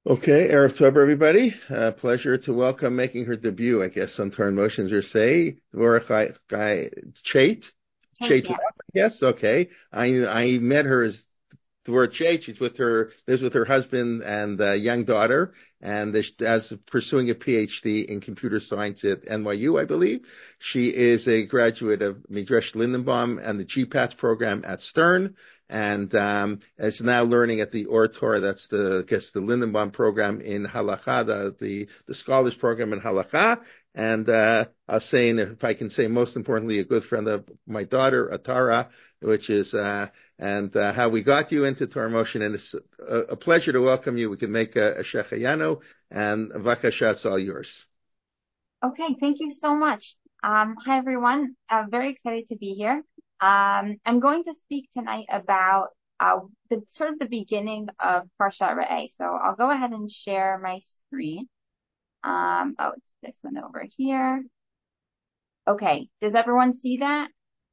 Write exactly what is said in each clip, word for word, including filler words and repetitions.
Okay, Erev Tov, everybody. Uh, pleasure to welcome making her debut, I guess, on Torn Motions or say, Dvorah Chai Chai- Chait. Kate, Chait yeah. Roth, I guess. Okay. I I met her as Dvorah Chait. She's with her, lives with her husband and uh, young daughter, and is as pursuing a PhD in computer science at N Y U, I believe. She is a graduate of Midrash Lindenbaum and the G PATS program at Stern and um, is now learning at the Or Torah. That's the, I guess, the Lindenbaum program in Halacha, the the, the scholars program in Halacha. And uh, I was saying, if I can say, most importantly, a good friend of my daughter, Atara, which is uh, and uh, how we got you into Torah Motion. And it's a, a pleasure to welcome you. We can make a, a Shechayanu, and Vakasha, it's all yours. Okay, thank you so much. Um, hi everyone. I'm very excited to be here. Um, I'm going to speak tonight about uh, the sort of the beginning of Parsha Re'eh. So I'll go ahead and share my screen. Um, oh, it's this one over here. Okay, does everyone see that?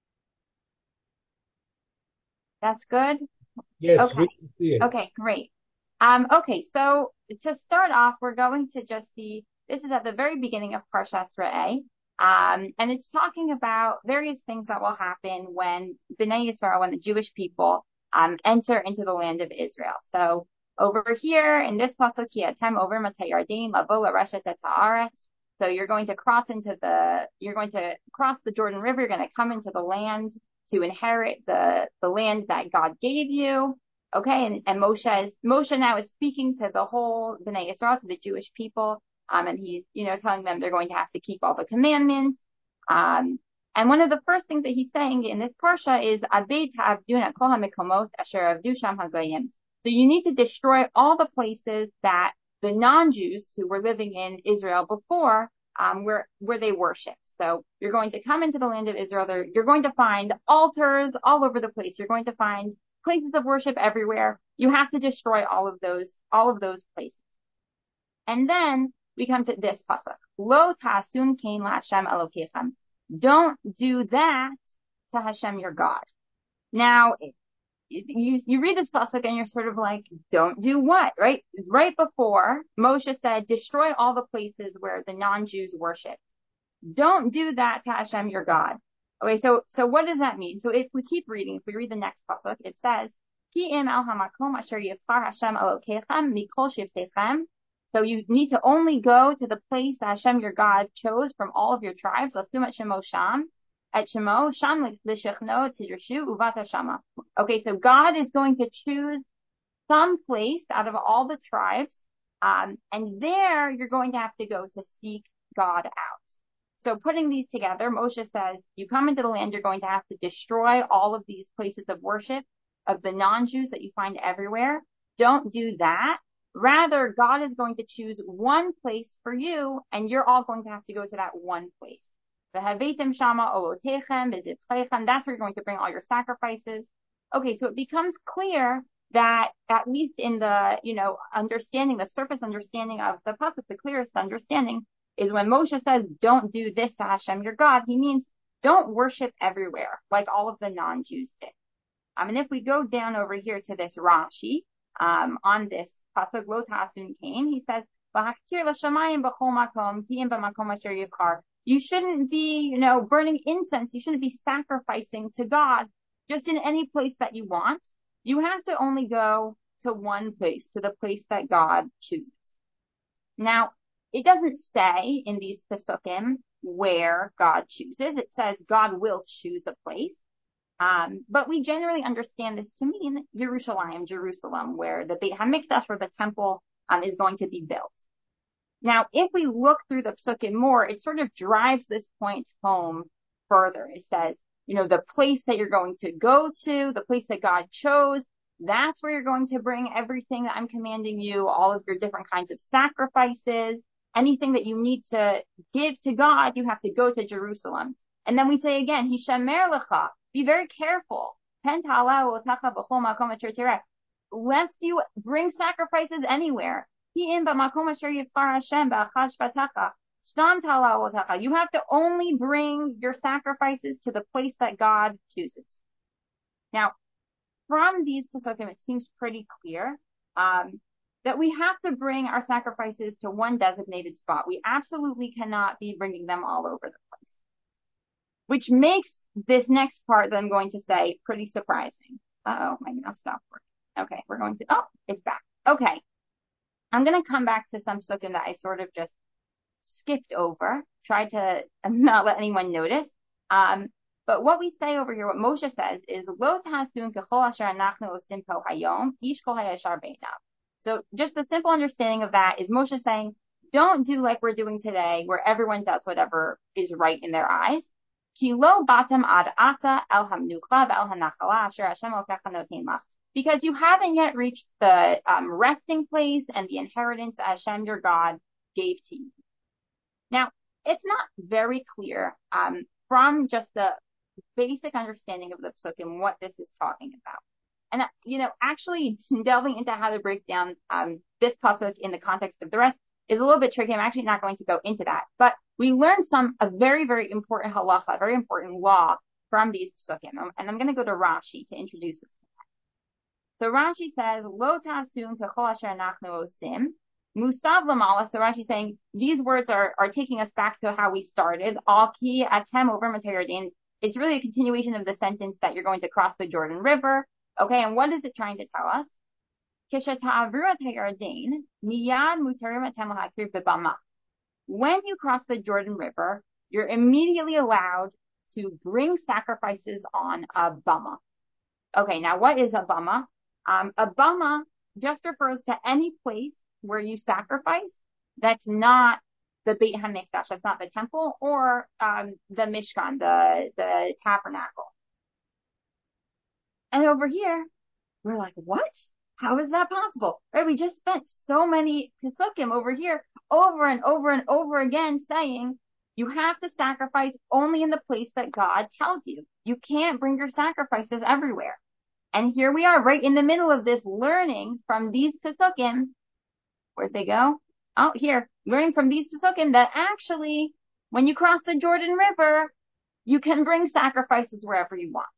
That's good. Yes, Okay. we can see it. Okay, great. Um, okay, so to start off, we're going to just see this is at the very beginning of Parshat Re'eh, um, and it's talking about various things that will happen when Bnei Yisrael, when the Jewish people um, enter into the land of Israel. So over here in this pasuk, Kiatem over Matay Yarden, Lavo Lareshet Et Haaretz. So you're going to cross into the, you're going to cross the Jordan River. You're going to come into the land to inherit the the land that God gave you. Okay, and, and Moshe is Moshe now is speaking to the whole Bnei Israel, to the Jewish people, um, and he's you know telling them they're going to have to keep all the commandments. Um, and one of the first things that he's saying in this parsha is Abed ha'avduna kol hamikomot asher avdu sham hagoyim. So you need to destroy all the places that the non-Jews who were living in Israel before, um, where where they worship. So you're going to come into the land of Israel. There, you're going to find altars all over the place. You're going to find places of worship everywhere. You have to destroy all of those, all of those places. And then we come to this pasuk. Lo tasun kain la Hashem Elokechem. Don't do that to Hashem your God. Now, you you read this pasuk and you're sort of like, don't do what, right? Right before Moshe said, destroy all the places where the non-Jews worship. Don't do that to Hashem your God. Okay, so so what does that mean? So if we keep reading, if we read the next pasuk, it says, Ki im al hamakom asher yivchar Hashem Elokechem mikol shivtechem. So you need to only go to the place that Hashem your God chose from all of your tribes. Lasum et shemo sham, et shemo sham l'shechno tirshu uvata shama. Okay, so God is going to choose some place out of all the tribes, um, and there you're going to have to go to seek God out. So putting these together, Moshe says, you come into the land, you're going to have to destroy all of these places of worship of the non-Jews that you find everywhere. Don't do that. Rather, God is going to choose one place for you, and you're all going to have to go to that one place. Shama olotechem, that's where you're going to bring all your sacrifices. Okay, so it becomes clear that at least in the, you know, understanding, the surface understanding of the pasuk, the clearest understanding is when Moshe says, don't do this to Hashem your God, he means don't worship everywhere like all of the non-Jews did. Um, and if we go down over here to this Rashi, um, on this pasuk lo tasun kain, he says, you shouldn't be, you know, burning incense. You shouldn't be sacrificing to God just in any place that you want. You have to only go to one place, to the place that God chooses. Now, it doesn't say in these pesukim where God chooses. It says God will choose a place. Um, but we generally understand this to mean Jerusalem, Jerusalem, where the Beit Hamikdash, where the temple um, is going to be built. Now, if we look through the psukim more, it sort of drives this point home further. It says, you know, the place that you're going to go to, the place that God chose, that's where you're going to bring everything that I'm commanding you, all of your different kinds of sacrifices, anything that you need to give to God, you have to go to Jerusalem. And then we say again, Hishamer lecha, be very careful. Lest you bring sacrifices anywhere. You have to only bring your sacrifices to the place that God chooses. Now, from these pesukim, it seems pretty clear um, that we have to bring our sacrifices to one designated spot. We absolutely cannot be bringing them all over the place, which makes this next part that I'm going to say pretty surprising. Uh-oh, my mouse stopped working. Okay, we're going to, oh, it's back. Okay. I'm going to come back to some sukkim that I sort of just skipped over, tried to not let anyone notice. Um, but what we say over here, what Moshe says is, Lo tasun kechol asher anachnu osim po hayom, ish kol hayashar beinav. So just the simple understanding of that is Moshe saying, don't do like we're doing today, where everyone does whatever is right in their eyes. Ki lo batam ad ata el hamnucha ve'el hanachala asher Hashem okecha notein lach. Because you haven't yet reached the um, resting place and the inheritance that Hashem your God gave to you. Now, it's not very clear um, from just the basic understanding of the psukim what this is talking about. And, uh, you know, actually delving into how to break down um, this pasuk in the context of the rest is a little bit tricky. I'm actually not going to go into that. But we learned some, a very, very important halacha, a very important law from these psukim. And I'm going to go to Rashi to introduce this. So Rashi says, Lo tasun kechol asher anachnu osim. Musav lamala. So Rashi saying these words are, are taking us back to how we started. Al ki atem over matayardin. It's really a continuation of the sentence that you're going to cross the Jordan River. Okay, and what is it trying to tell us? When you cross the Jordan River, you're immediately allowed to bring sacrifices on a bama. Okay, now what is a bama? Um, a bama just refers to any place where you sacrifice that's not the Beit HaMikdash, that's not the temple, or um, the Mishkan, the, the tabernacle. And over here, we're like, what? How is that possible? Right? We just spent so many pesukim over here, over and over and over again, saying you have to sacrifice only in the place that God tells you. You can't bring your sacrifices everywhere. And here we are, right in the middle of this, learning from these pesukim. Where'd they go? Oh, here, learning from these pesukim that actually, when you cross the Jordan River, you can bring sacrifices wherever you want.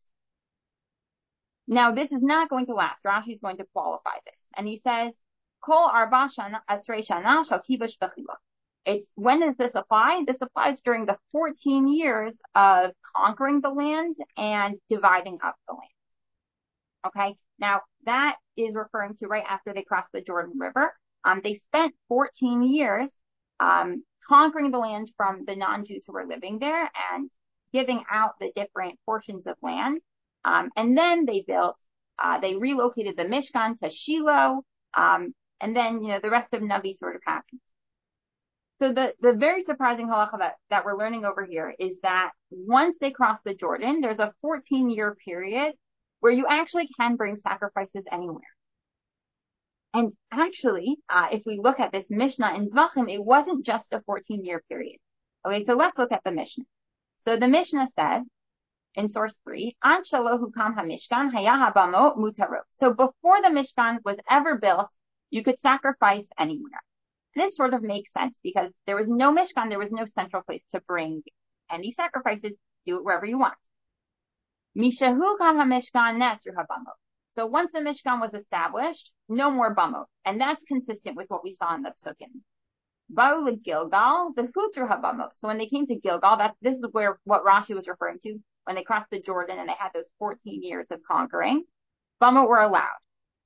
Now, this is not going to last. Rashi is going to qualify this. And he says, Kol arba shana asrei shana shal kibush v'chiluk. It's, when does this apply? This applies during the fourteen years of conquering the land and dividing up the land. Okay. Now that is referring to right after they crossed the Jordan River. Um, they spent fourteen years, um, conquering the land from the non-Jews who were living there and giving out the different portions of land. Um, and then they built, uh, they relocated the Mishkan to Shiloh. Um, and then, you know, the rest of Navi sort of happened. So the, the very surprising halacha that, that we're learning over here is that once they cross the Jordan, there's a fourteen year period where you actually can bring sacrifices anywhere. And actually, uh, if we look at this Mishnah in Zvachim, it wasn't just a fourteen year period. Okay, so let's look at the Mishnah. So the Mishnah said, in source three, An shalohu kam hamishkan haya habamo mutarot. So before the Mishkan was ever built, you could sacrifice anywhere. This sort of makes sense because there was no Mishkan, there was no central place to bring any sacrifices. Do it wherever you want. Mishahu kam hamishkan nesru habamot. So once the Mishkan was established, no more bamot, and that's consistent with what we saw in the Psukim. Ba'u Gilgal, the hutru habamot. So when they came to Gilgal, that this is where what Rashi was referring to. When they crossed the Jordan and they had those fourteen years of conquering, bamot were allowed.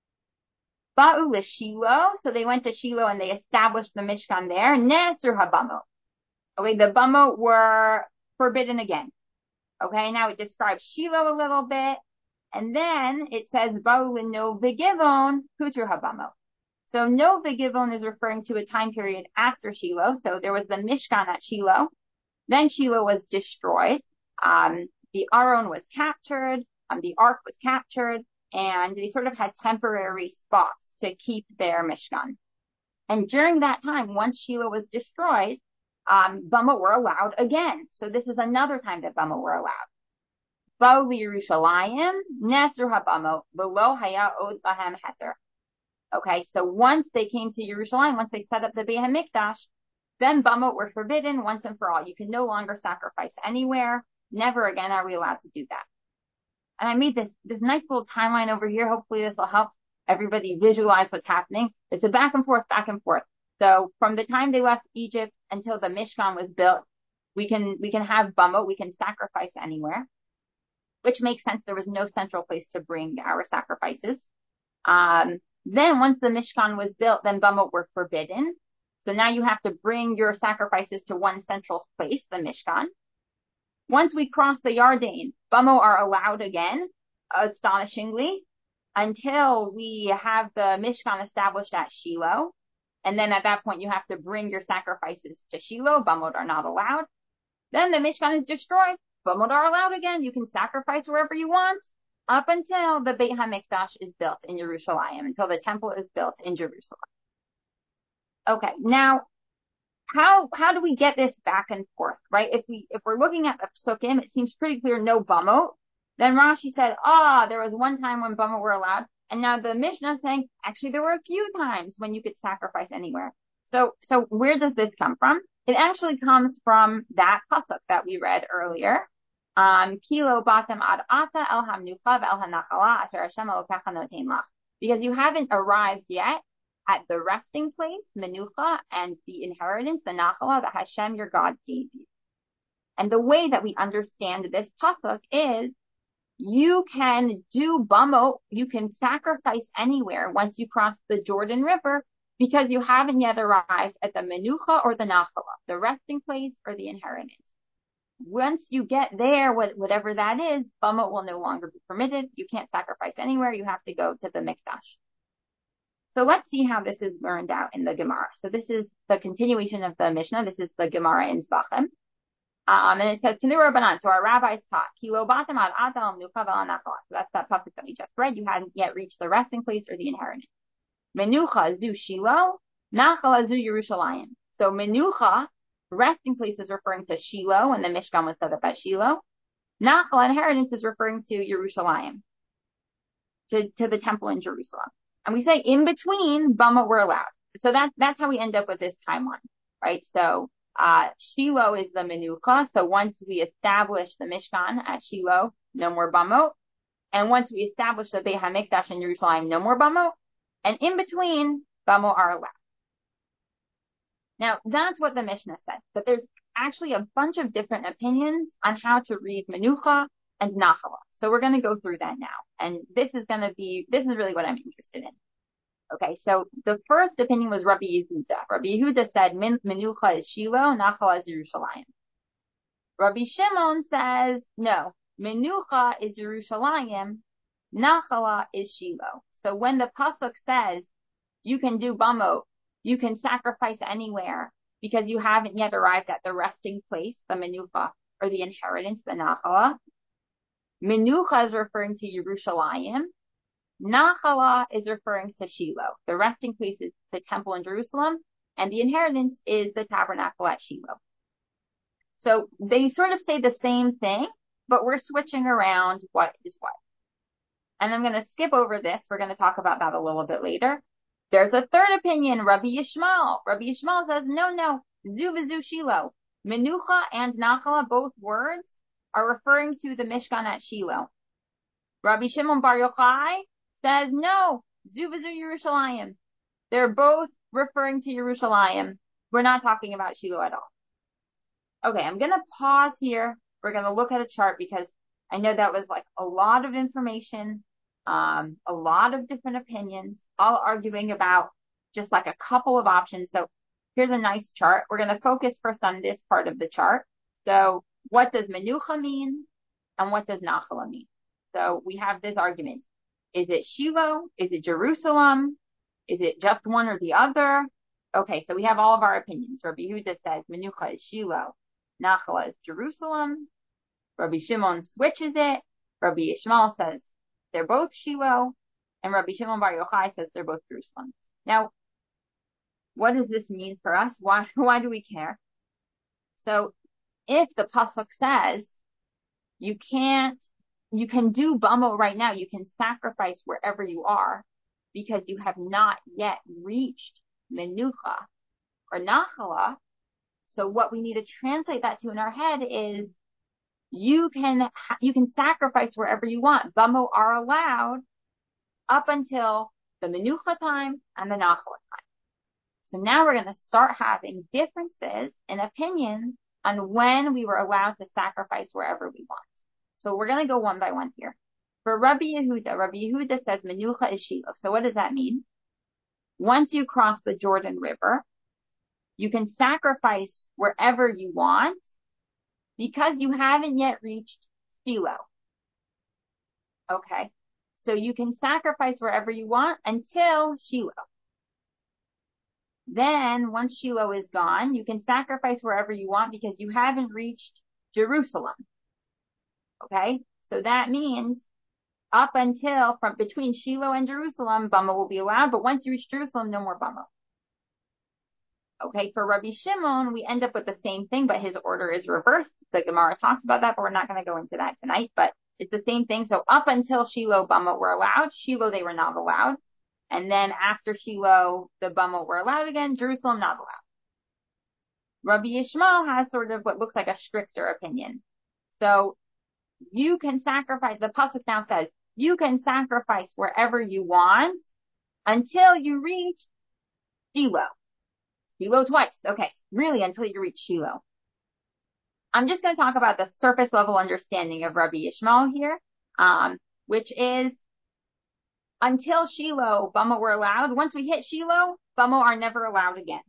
Ba'u l'Shiloh, so they went to Shiloh and they established the Mishkan there. Nesru habamot. Okay, the bamot were forbidden again. Okay, now it describes Shiloh a little bit, and then it says Ba'u l'no v'givon hutru habamot. So no v'givon is referring to a time period after Shiloh. So there was the Mishkan at Shiloh. Then Shiloh was destroyed. Um, the Aron was captured. Um, the Ark was captured. And they sort of had temporary spots to keep their Mishkan. And during that time, once Shiloh was destroyed, um, bamot were allowed again. So this is another time that bamot were allowed. Ba'u l'Yerushalayim, nesru habamot, v'lo haya od lahem heter. Okay, so once they came to Yerushalayim, once they set up the Beit HaMikdash, then bamot were forbidden once and for all. You can no longer sacrifice anywhere. Never again are we allowed to do that. And I made this, this nice little timeline over here. Hopefully this will help everybody visualize what's happening. It's a back and forth, back and forth. So from the time they left Egypt until the Mishkan was built, we can we can have bamot, we can sacrifice anywhere, which makes sense. There was no central place to bring our sacrifices. Um, then once the Mishkan was built, then bamot were forbidden. So now you have to bring your sacrifices to one central place, the Mishkan. Once we cross the Yarden, bamot are allowed again, astonishingly, until we have the Mishkan established at Shiloh. And then at that point, you have to bring your sacrifices to Shiloh. Bamot are not allowed. Then the Mishkan is destroyed. Bamot are allowed again. You can sacrifice wherever you want up until the Beit HaMikdash is built in Yerushalayim, until the temple is built in Jerusalem. Okay, now, how how do we get this back and forth, right? If we if we're looking at the psukim, it seems pretty clear no bamot. Then Rashi said, ah, oh, there was one time when bamot were allowed. And now the Mishnah is saying, actually, there were a few times when you could sacrifice anywhere. So, so where does this come from? It actually comes from that pasuk that we read earlier. Um, Kilo batem ad ata el hamnucha el hanachala asher Hashem elokecha notein lach. Because you haven't arrived yet at the resting place, menucha, and the inheritance, the nachala that Hashem your God gave you. And the way that we understand this pasuk is, you can do bamot, you can sacrifice anywhere once you cross the Jordan River, because you haven't yet arrived at the menucha or the nachala, the resting place or the inheritance. Once you get there, whatever that is, bamot will no longer be permitted. You can't sacrifice anywhere. You have to go to the mikdash. So let's see how this is learned out in the Gemara. So this is the continuation of the Mishnah. This is the Gemara in Zvachim. Um, and it says, Tanu Rabbanan, so our rabbis taught, Kilo batem ad adam nucha v'anachala. So that's that pasuk that we just read. You hadn't yet reached the resting place or the inheritance. Menucha zu Shiloh, nachala zu Yerushalayim. So menucha, resting place, is referring to Shiloh, and the Mishkan was set up at Shiloh. Nachala, inheritance, is referring to Yerushalayim, to, to the temple in Jerusalem. And we say in between, bamot were allowed. So that, that's how we end up with this timeline, right? So, Uh, Shiloh is the menucha. So once we establish the Mishkan at Shiloh, no more bamot. And once we establish the Beit HaMikdash in Jerusalem, no more bamot. And in between, bamot are allowed. Now, that's what the Mishnah said. But there's actually a bunch of different opinions on how to read menucha and nachala. So we're going to go through that now. And this is going to be, this is really what I'm interested in. Okay, so the first opinion was Rabbi Yehuda. Rabbi Yehuda said, menucha is Shiloh, nachala is Yerushalayim. Rabbi Shimon says, no, menucha is Yerushalayim, nachala is Shiloh. So when the pasuk says, you can do bamot, you can sacrifice anywhere, because you haven't yet arrived at the resting place, the menucha, or the inheritance, the nachala. Menucha is referring to Yerushalayim. Nachala is referring to Shiloh. The resting place is the temple in Jerusalem, and the inheritance is the tabernacle at Shiloh. So they sort of say the same thing, but we're switching around what is what. And I'm going to skip over this. We're going to talk about that a little bit later. There's a third opinion, Rabbi Yishmael. Rabbi Yishmael says, no, no, zu v'zu Shiloh. Menucha and nachala, both words, are referring to the Mishkan at Shiloh. Rabbi Shimon Bar Yochai says, no, zu v'zu Yerushalayim. They're both referring to Yerushalayim. We're not talking about Shiloh at all. Okay, I'm going to pause here. We're going to look at a chart because I know that was like a lot of information, um, a lot of different opinions, all arguing about just like a couple of options. So here's a nice chart. We're going to focus first on this part of the chart. So what does menucha mean and what does nachala mean? So we have this argument. Is it Shiloh? Is it Jerusalem? Is it just one or the other? Okay, so we have all of our opinions. Rabbi Yehuda says menucha is Shiloh, nachala is Jerusalem. Rabbi Shimon switches it. Rabbi Yishmael says they're both Shiloh, and Rabbi Shimon Bar Yochai says they're both Jerusalem. Now, what does this mean for us? Why, why do we care? So, if the pasuk says you can't, you can do bamot right now, you can sacrifice wherever you are because you have not yet reached menucha or nachala. So, what we need to translate that to in our head is you can you can sacrifice wherever you want. Bamot are allowed up until the Menucha time and the Nachla time. So now we're going to start having differences in opinion on when we were allowed to sacrifice wherever we want. So we're going to go one by one here. For Rabbi Yehuda, Rabbi Yehuda says Menucha is Shiloh. So what does that mean? Once you cross the Jordan River, you can sacrifice wherever you want because you haven't yet reached Shiloh. Okay. So you can sacrifice wherever you want until Shiloh. Then once Shiloh is gone, you can sacrifice wherever you want because you haven't reached Jerusalem. Okay. So that means up until from between Shiloh and Jerusalem, Bama will be allowed. But once you reach Jerusalem, no more Bama. Okay. For Rabbi Shimon, we end up with the same thing, but his order is reversed. The Gemara talks about that, but we're not going to go into that tonight. But it's the same thing. So up until Shiloh, Bama were allowed. Shiloh, they were not allowed. And then after Shiloh, the Bama were allowed again. Jerusalem, not allowed. Rabbi Yishmael has sort of what looks like a stricter opinion. So you can sacrifice, the pasuk now says, you can sacrifice wherever you want until you reach Shiloh. Shiloh twice. Okay. Really, until you reach Shiloh. I'm just going to talk about the surface level understanding of Rabbi Yishmael here, um, which is until Shiloh, Bama were allowed. Once we hit Shiloh, Bama are never allowed again.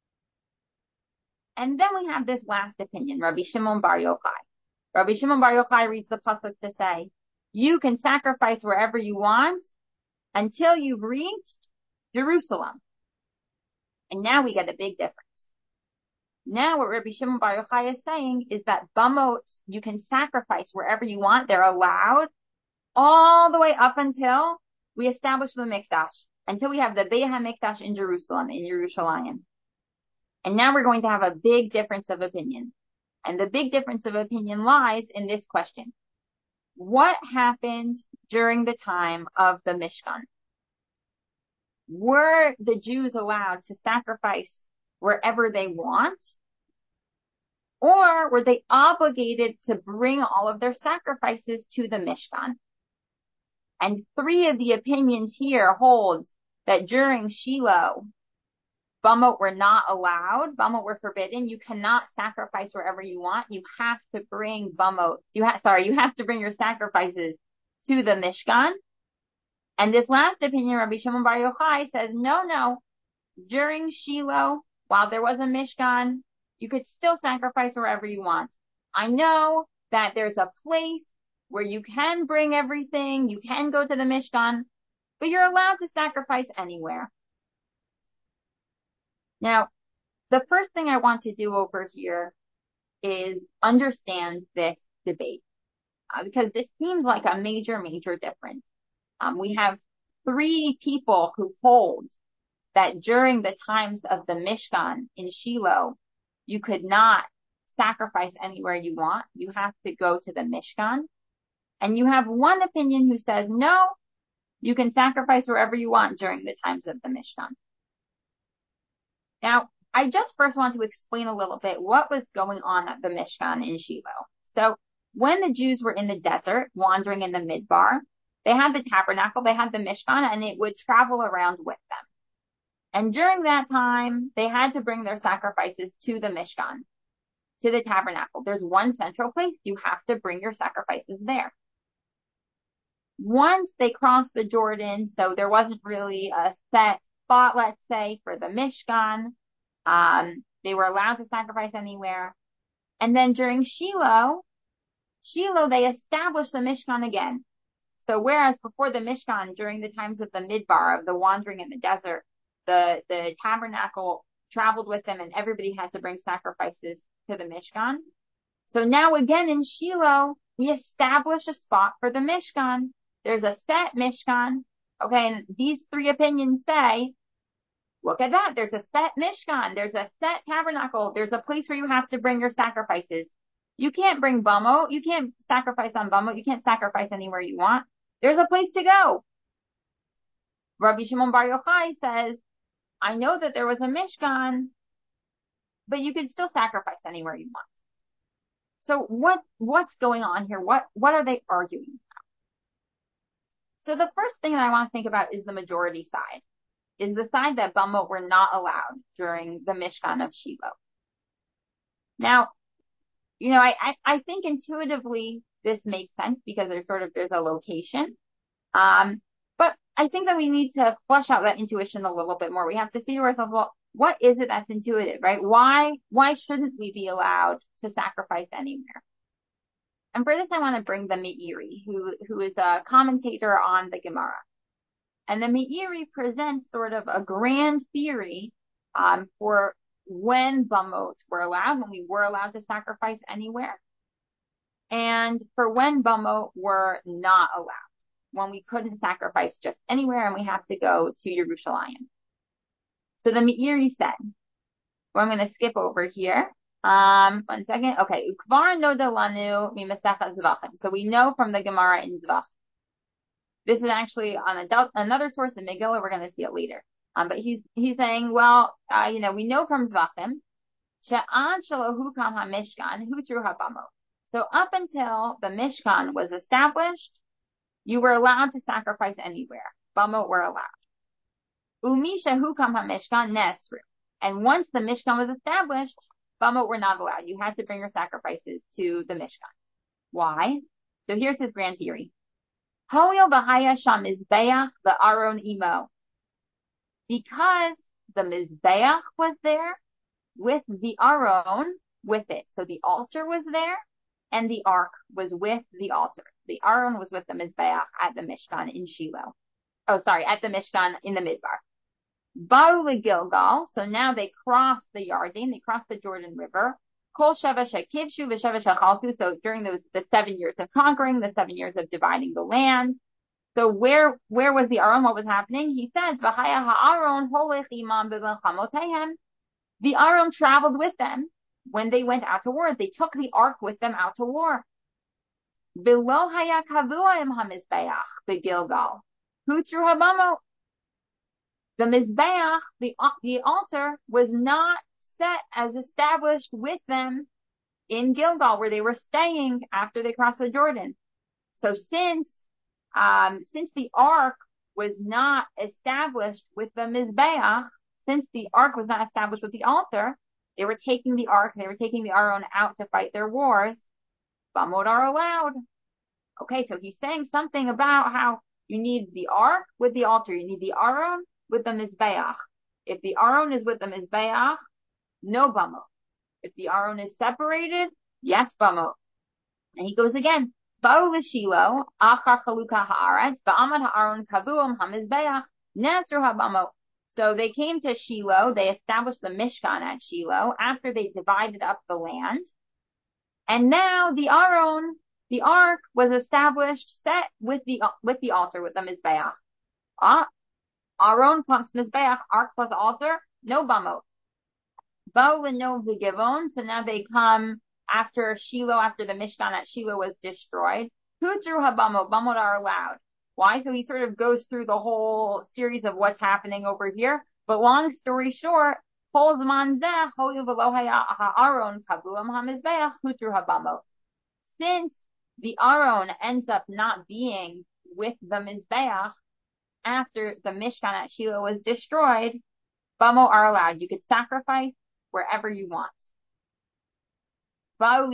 And then we have this last opinion, Rabbi Shimon Bar Yochai. Rabbi Shimon Bar Yochai reads the pasuk to say, you can sacrifice wherever you want until you've reached Jerusalem. And now we get a big difference. Now what Rabbi Shimon Bar Yochai is saying is that Bamot, you can sacrifice wherever you want. They're allowed all the way up until we establish the Mikdash, until we have the Beit HaMikdash in Jerusalem, in Yerushalayim. And now we're going to have a big difference of opinion. And the big difference of opinion lies in this question. What happened during the time of the Mishkan? Were the Jews allowed to sacrifice wherever they want? Or were they obligated to bring all of their sacrifices to the Mishkan? And three of the opinions here hold that during Shiloh, Bamot were not allowed. Bamot were forbidden. You cannot sacrifice wherever you want. You have to bring Bamot. You have, sorry, you have to bring your sacrifices to the Mishkan. And this last opinion, Rabbi Shimon Bar Yochai says, no, no. During Shiloh, while there was a Mishkan, you could still sacrifice wherever you want. I know that there's a place where you can bring everything. You can go to the Mishkan, but you're allowed to sacrifice anywhere. Now, the first thing I want to do over here is understand this debate, uh, because this seems like a major, major difference. Um, we have three people who hold that during the times of the Mishkan in Shiloh, you could not sacrifice anywhere you want. You have to go to the Mishkan. And you have one opinion who says, no, you can sacrifice wherever you want during the times of the Mishkan. Now, I just first want to explain a little bit what was going on at the Mishkan in Shiloh. So when the Jews were in the desert, wandering in the Midbar, they had the tabernacle, they had the Mishkan, and it would travel around with them. And during that time, they had to bring their sacrifices to the Mishkan, to the tabernacle. There's one central place. You have to bring your sacrifices there. Once they crossed the Jordan, so there wasn't really a set spot, let's say, for the Mishkan. Um, they were allowed to sacrifice anywhere. And then during Shiloh, Shiloh, they established the Mishkan again. So whereas before the Mishkan, during the times of the Midbar, of the wandering in the desert, the, the tabernacle traveled with them and everybody had to bring sacrifices to the Mishkan. So now again in Shiloh, we establish a spot for the Mishkan. There's a set Mishkan. Okay, and these three opinions say, look at that. There's a set Mishkan. There's a set tabernacle. There's a place where you have to bring your sacrifices. You can't bring Bamot. You can't sacrifice on Bamot. You can't sacrifice anywhere you want. There's a place to go. Rabbi Shimon Bar Yochai says, I know that there was a Mishkan, but you can still sacrifice anywhere you want. So what, what's going on here? What, what are they arguing about? So the first thing that I want to think about is the majority side, is the side that Bamot were not allowed during the Mishkan of Shiloh. Now, you know, I, I, I think intuitively this makes sense because there's sort of, there's a location. Um, but I think that we need to flesh out that intuition a little bit more. We have to see to ourselves, well, what is it that's intuitive, right? Why, why shouldn't we be allowed to sacrifice anywhere? And for this, I want to bring the Meiri, who, who is a commentator on the Gemara. And the Meiri presents sort of a grand theory, um, for when Bamot were allowed, when we were allowed to sacrifice anywhere, and for when Bamot were not allowed, when we couldn't sacrifice just anywhere and we have to go to Yerushalayim. So the Meiri said, well, I'm going to skip over here. Um, one second. Okay. Ukvar noda lanu mimasechah Zvachim. So we know from the Gemara in Zvach. This is actually on a, another source in Megillah. We're going to see it later. Um, but he's, he's saying, well, uh, you know, we know from Zvachim, she'ad shalohukam ha-mishkan hutru habamot. So up until the Mishkan was established, you were allowed to sacrifice anywhere. Bamot were allowed. Umisha hukam ha-mishkan nesru. And once the Mishkan was established, Bamot were not allowed. You had to bring your sacrifices to the Mishkan. Why? So here's his grand theory. Hoyo b'haya sham mizbeach v'aron imo. Because the Mizbeach was there with the Aron with it. So the altar was there and the ark was with the altar. The Aron was with the Mizbeach at the Mishkan in Shiloh. Oh, sorry, at the Mishkan in the Midbar. Ba'u Gilgal. So now they crossed the Yarden, they crossed the Jordan River. Kol sheva shekivshu v'sheva shechaltu. So during those, the seven years of conquering, the seven years of dividing the land. So where, where was the Aron? What was happening? He says, V'haya ha'aron holech imam b'melchamotehem. The Aron traveled with them when they went out to war. They took the ark with them out to war. Below haya kavua im hamizbeach beGilgal. Hutru habamo. The mizbeach, the the altar, was not set as established with them in Gilgal, where they were staying after they crossed the Jordan. So since um since the ark was not established with the mizbeach, since the ark was not established with the altar, they were taking the ark, they were taking the Aron out to fight their wars. Bamot are allowed. Okay, so he's saying something about how you need the ark with the altar, you need the Aron with the mizbeach. If the Aron is with the mizbeach, no Bamot. If the Aron is separated, yes Bamot. And he goes again. Ba'u l'Shilo, achar chaluka haaretz, ba'amad ha'aron kavuam hamizbeach, nesru habamot. So they came to Shiloh, they established the Mishkan at Shiloh after they divided up the land. And now the Aron, the ark, was established, set with the, with the altar, with the Mizbeach. Ah, Aron plus Mizbeach, ark plus altar, no Bamot. Ba'u l'no v'givon, so now they come after Shiloh, after the Mishkan at Shiloh was destroyed. Hutru habamot, Bamot are allowed. Why? So he sort of goes through the whole series of what's happening over here. But long story short, since the Aron ends up not being with the Mizbeach after the Mishkan at Shiloh was destroyed, Bamot are allowed. You could sacrifice wherever you want. So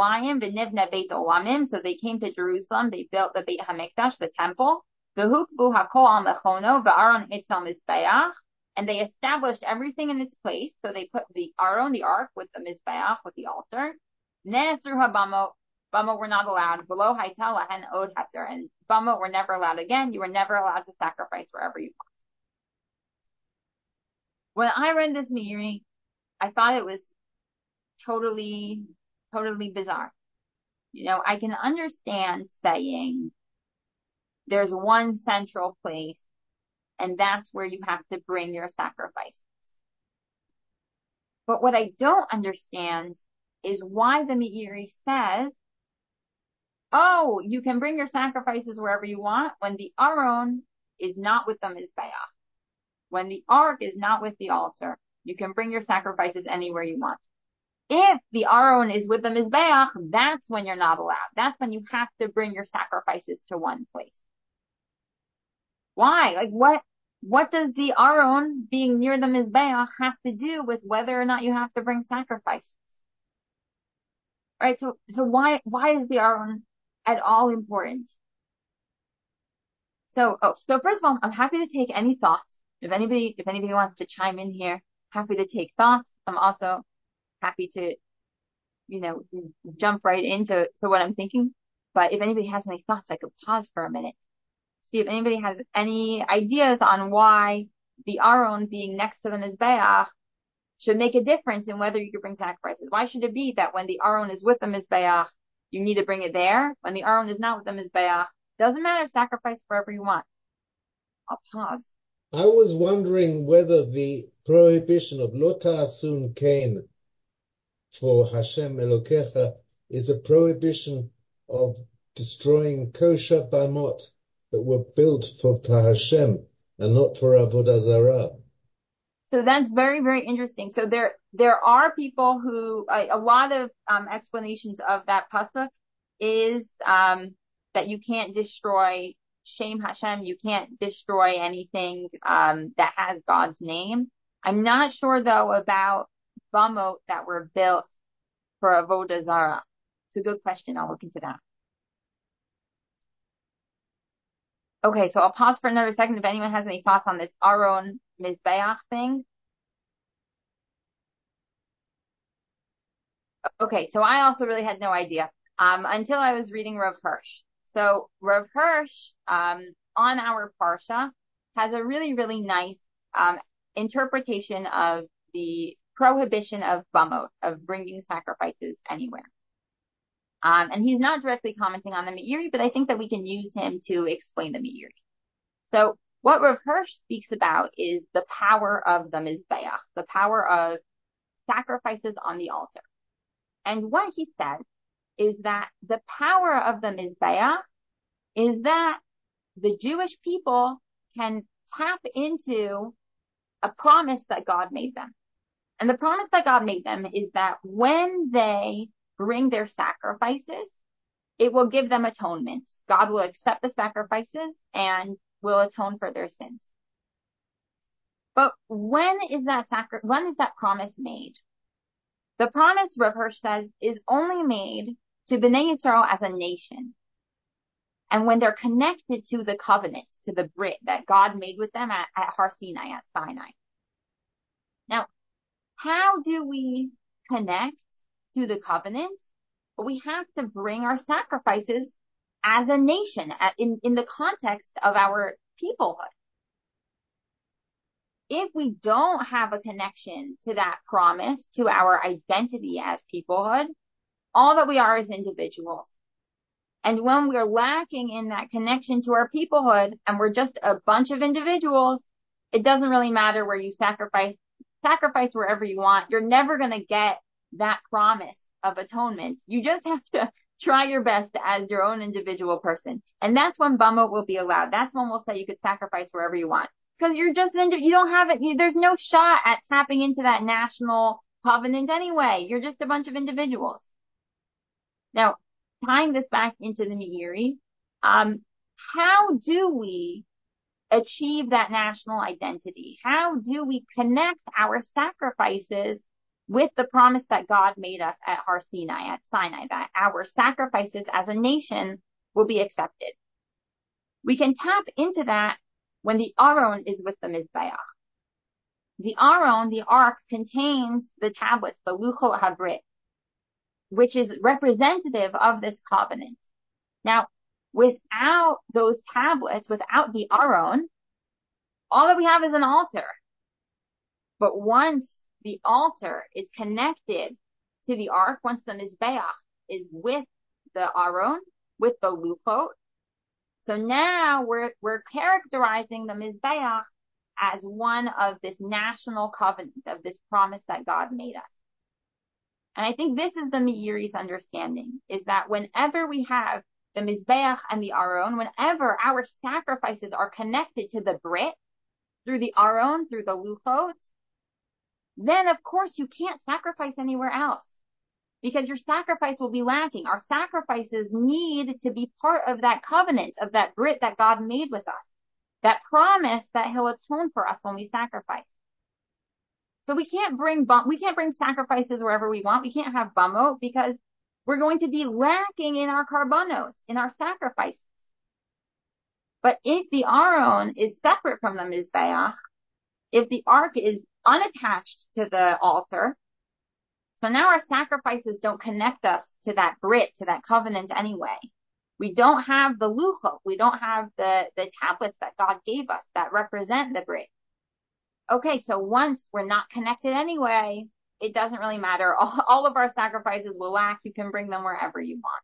they came to Jerusalem, they built the Beit HaMikdash, the temple, and they established everything in its place. So they put the Aron, the ark, with the Mizbeach, with the altar. Bamot were not allowed. Below Haital and Od Heter, and Bamot were never allowed again. You were never allowed to sacrifice wherever you want. When I read this Meiri, I thought it was totally Totally bizarre. You know, I can understand saying there's one central place and that's where you have to bring your sacrifices. But what I don't understand is why the Meiri says, oh, you can bring your sacrifices wherever you want when the Aron is not with the Mizbeach. When the ark is not with the altar, you can bring your sacrifices anywhere you want. If the Aron is with the Mizbeach, that's when you're not allowed. That's when you have to bring your sacrifices to one place. Why? Like what, what does the Aron being near the Mizbeach have to do with whether or not you have to bring sacrifices? Right? So, so why, why is the Aron at all important? So, oh, so first of all, I'm happy to take any thoughts. If anybody, if anybody wants to chime in here, happy to take thoughts. I'm also happy to, you know, jump right into to what I'm thinking. But if anybody has any thoughts, I could pause for a minute, see if anybody has any ideas on why the Aron being next to the Mizbeach should make a difference in whether you could bring sacrifices. Why should it be that when the Aron is with the Mizbeach, you need to bring it there? When the Aron is not with the Mizbeach, doesn't matter, sacrifice wherever you want. I'll pause. I was wondering whether the prohibition of lo ta'asun kain for Hashem Elokecha is a prohibition of destroying kosher bamot that were built for, for Hashem and not for Avodah Zarah. So that's very, very interesting. So there, there are people who, a, a lot of um, explanations of that pasuk is um, that you can't destroy Shem Hashem. You can't destroy anything um, that has God's name. I'm not sure though about bamot that were built for Avodah Zarah. It's a good question. I'll look into that. Okay, so I'll pause for another second if anyone has any thoughts on this Aron Mizbeach thing. Okay, so I also really had no idea um, until I was reading Rav Hirsch. So Rav Hirsch um, on our Parsha has a really, really nice um, interpretation of the prohibition of bamot, of bringing sacrifices anywhere. Um, and he's not directly commenting on the Meiri, but I think that we can use him to explain the Meiri. So what Rav Hirsch speaks about is the power of the Mizbeach, the power of sacrifices on the altar. And what he says is that the power of the Mizbeach is that the Jewish people can tap into a promise that God made them. And the promise that God made them is that when they bring their sacrifices, it will give them atonement. God will accept the sacrifices and will atone for their sins. But when is that sacri- when is that promise made? The promise, Rav Hirsch says, is only made to Bnei Yisrael as a nation. And when they're connected to the covenant, to the Brit that God made with them at, at Har Sinai, at Sinai. Now, how do we connect to the covenant? Well, we have to bring our sacrifices as a nation at, in, in the context of our peoplehood. If we don't have a connection to that promise, to our identity as peoplehood, all that we are is individuals. And when we're lacking in that connection to our peoplehood and we're just a bunch of individuals, it doesn't really matter where you sacrifice, sacrifice wherever you want. You're never going to get that promise of atonement. You just have to try your best as your own individual person. And that's when bamot will be allowed. That's when we'll say you could sacrifice wherever you want. Because you're just, you don't have it, you, there's no shot at tapping into that national covenant anyway. You're just a bunch of individuals. Now, tying this back into the Meiri, um, how do we achieve that national identity? How do we connect our sacrifices with the promise that God made us at Har Sinai, at Sinai, that our sacrifices as a nation will be accepted? We can tap into that when the Aron is with the Mizbeach. The Aron, the Ark, contains the tablets, the Luchot HaBrit, which is representative of this covenant. Now, without those tablets, without the Aron, all that we have is an altar. But once the altar is connected to the Ark, once the Mizbeach is with the Aron, with the Luchot, so now we're, we're characterizing the Mizbeach as one of this national covenant, of this promise that God made us. And I think this is the Meiri's understanding, is that whenever we have the Mizbeach and the Aron, whenever our sacrifices are connected to the Brit, through the Aron, through the Luchot, then of course you can't sacrifice anywhere else, because your sacrifice will be lacking. Our sacrifices need to be part of that covenant, of that Brit that God made with us. that promise that he'll atone for us when we sacrifice. So we can't bring we can't bring sacrifices wherever we want. We can't have bamot because we're going to be lacking in our karbanos, in our sacrifices. But if the aron is separate from the mizbeach, if the ark is unattached to the altar, so now our sacrifices don't connect us to that brit, to that covenant anyway. We don't have the luchot. We don't have the, the tablets that God gave us that represent the brit. Okay, so once we're not connected anyway, it doesn't really matter. All, all of our sacrifices will lack. You can bring them wherever you want.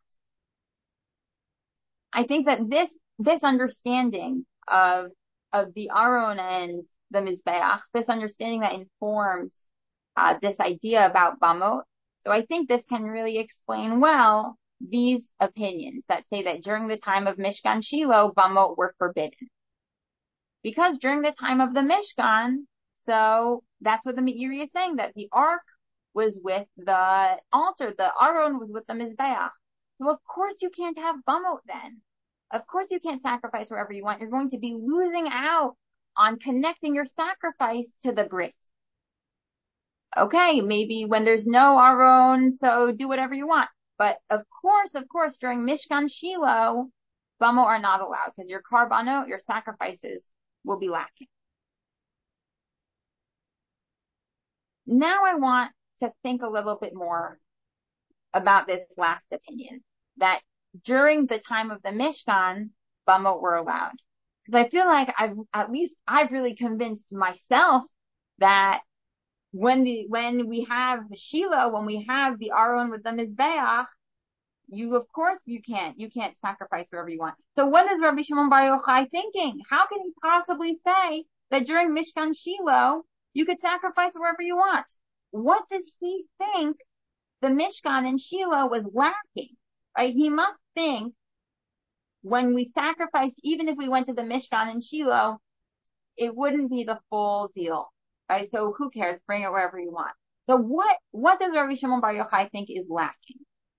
I think that this, this understanding of, of the aron and the mizbeach, this understanding that informs uh, this idea about bamot. So I think this can really explain well these opinions that say that during the time of Mishkan Shiloh, bamot were forbidden. Because during the time of the Mishkan, so that's what the Meiri is saying, that the ark was with the altar, the aron was with the mizbeach. So of course you can't have bamot then. Of course you can't sacrifice wherever you want. You're going to be losing out on connecting your sacrifice to the brit. Okay, maybe when there's no aron, so do whatever you want. But of course, of course, during Mishkan Shiloh, bamot are not allowed because your karbanot, your sacrifices, will be lacking. Now I want to think a little bit more about this last opinion, that during the time of the Mishkan, bamot were allowed. Because I feel like I've, at least I've really convinced myself that when the, when we have Shiloh, when we have the aron with the mizbeach, you, of course, you can't, you can't sacrifice wherever you want. So what is Rabbi Shimon Bar Yochai thinking? How can he possibly say that during Mishkan Shiloh, you could sacrifice wherever you want? What does he think the Mishkan in Shiloh was lacking? Right? He must think when we sacrificed, even if we went to the Mishkan in Shiloh, it wouldn't be the full deal. Right? So who cares? Bring it wherever you want. So what, what does Rabbi Shimon Bar Yochai think is lacking?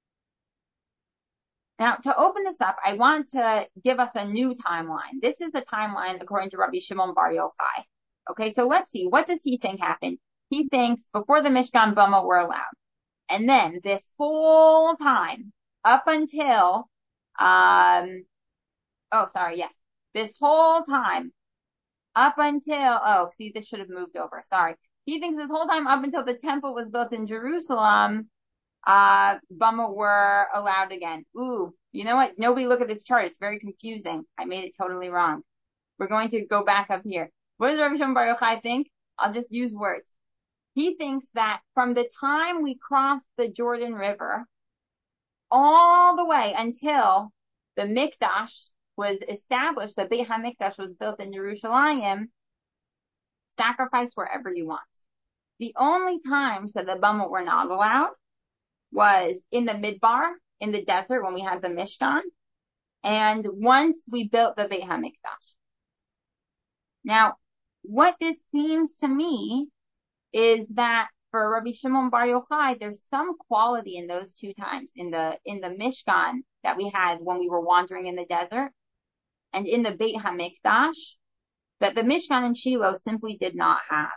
Now, to open this up, I want to give us a new timeline. This is the timeline according to Rabbi Shimon Bar Yochai. Okay, so let's see. What does he think happened? He thinks before the Mishkan, bamot were allowed. And then this whole time, up until, um, oh, sorry, yes. This whole time, up until, oh, see, this should have moved over. Sorry. He thinks this whole time up until the temple was built in Jerusalem, uh, bamot were allowed again. Ooh, you know what? Nobody look at this chart. It's very confusing. I made it totally wrong. We're going to go back up here. What does Rabbi Shimon Bar Yochai think? I'll just use words. He thinks that from the time we crossed the Jordan River all the way until the Mikdash was established, the Beit HaMikdash was built in Jerusalem, sacrifice wherever you want. The only times that the bamot were not allowed was in the Midbar, in the desert when we had the Mishkan, and once we built the Beit HaMikdash. Now, what this seems to me is that for Rabbi Shimon Bar Yochai, there's some quality in those two times, in the in the Mishkan that we had when we were wandering in the desert, and in the Beit HaMikdash, that the Mishkan and Shiloh simply did not have.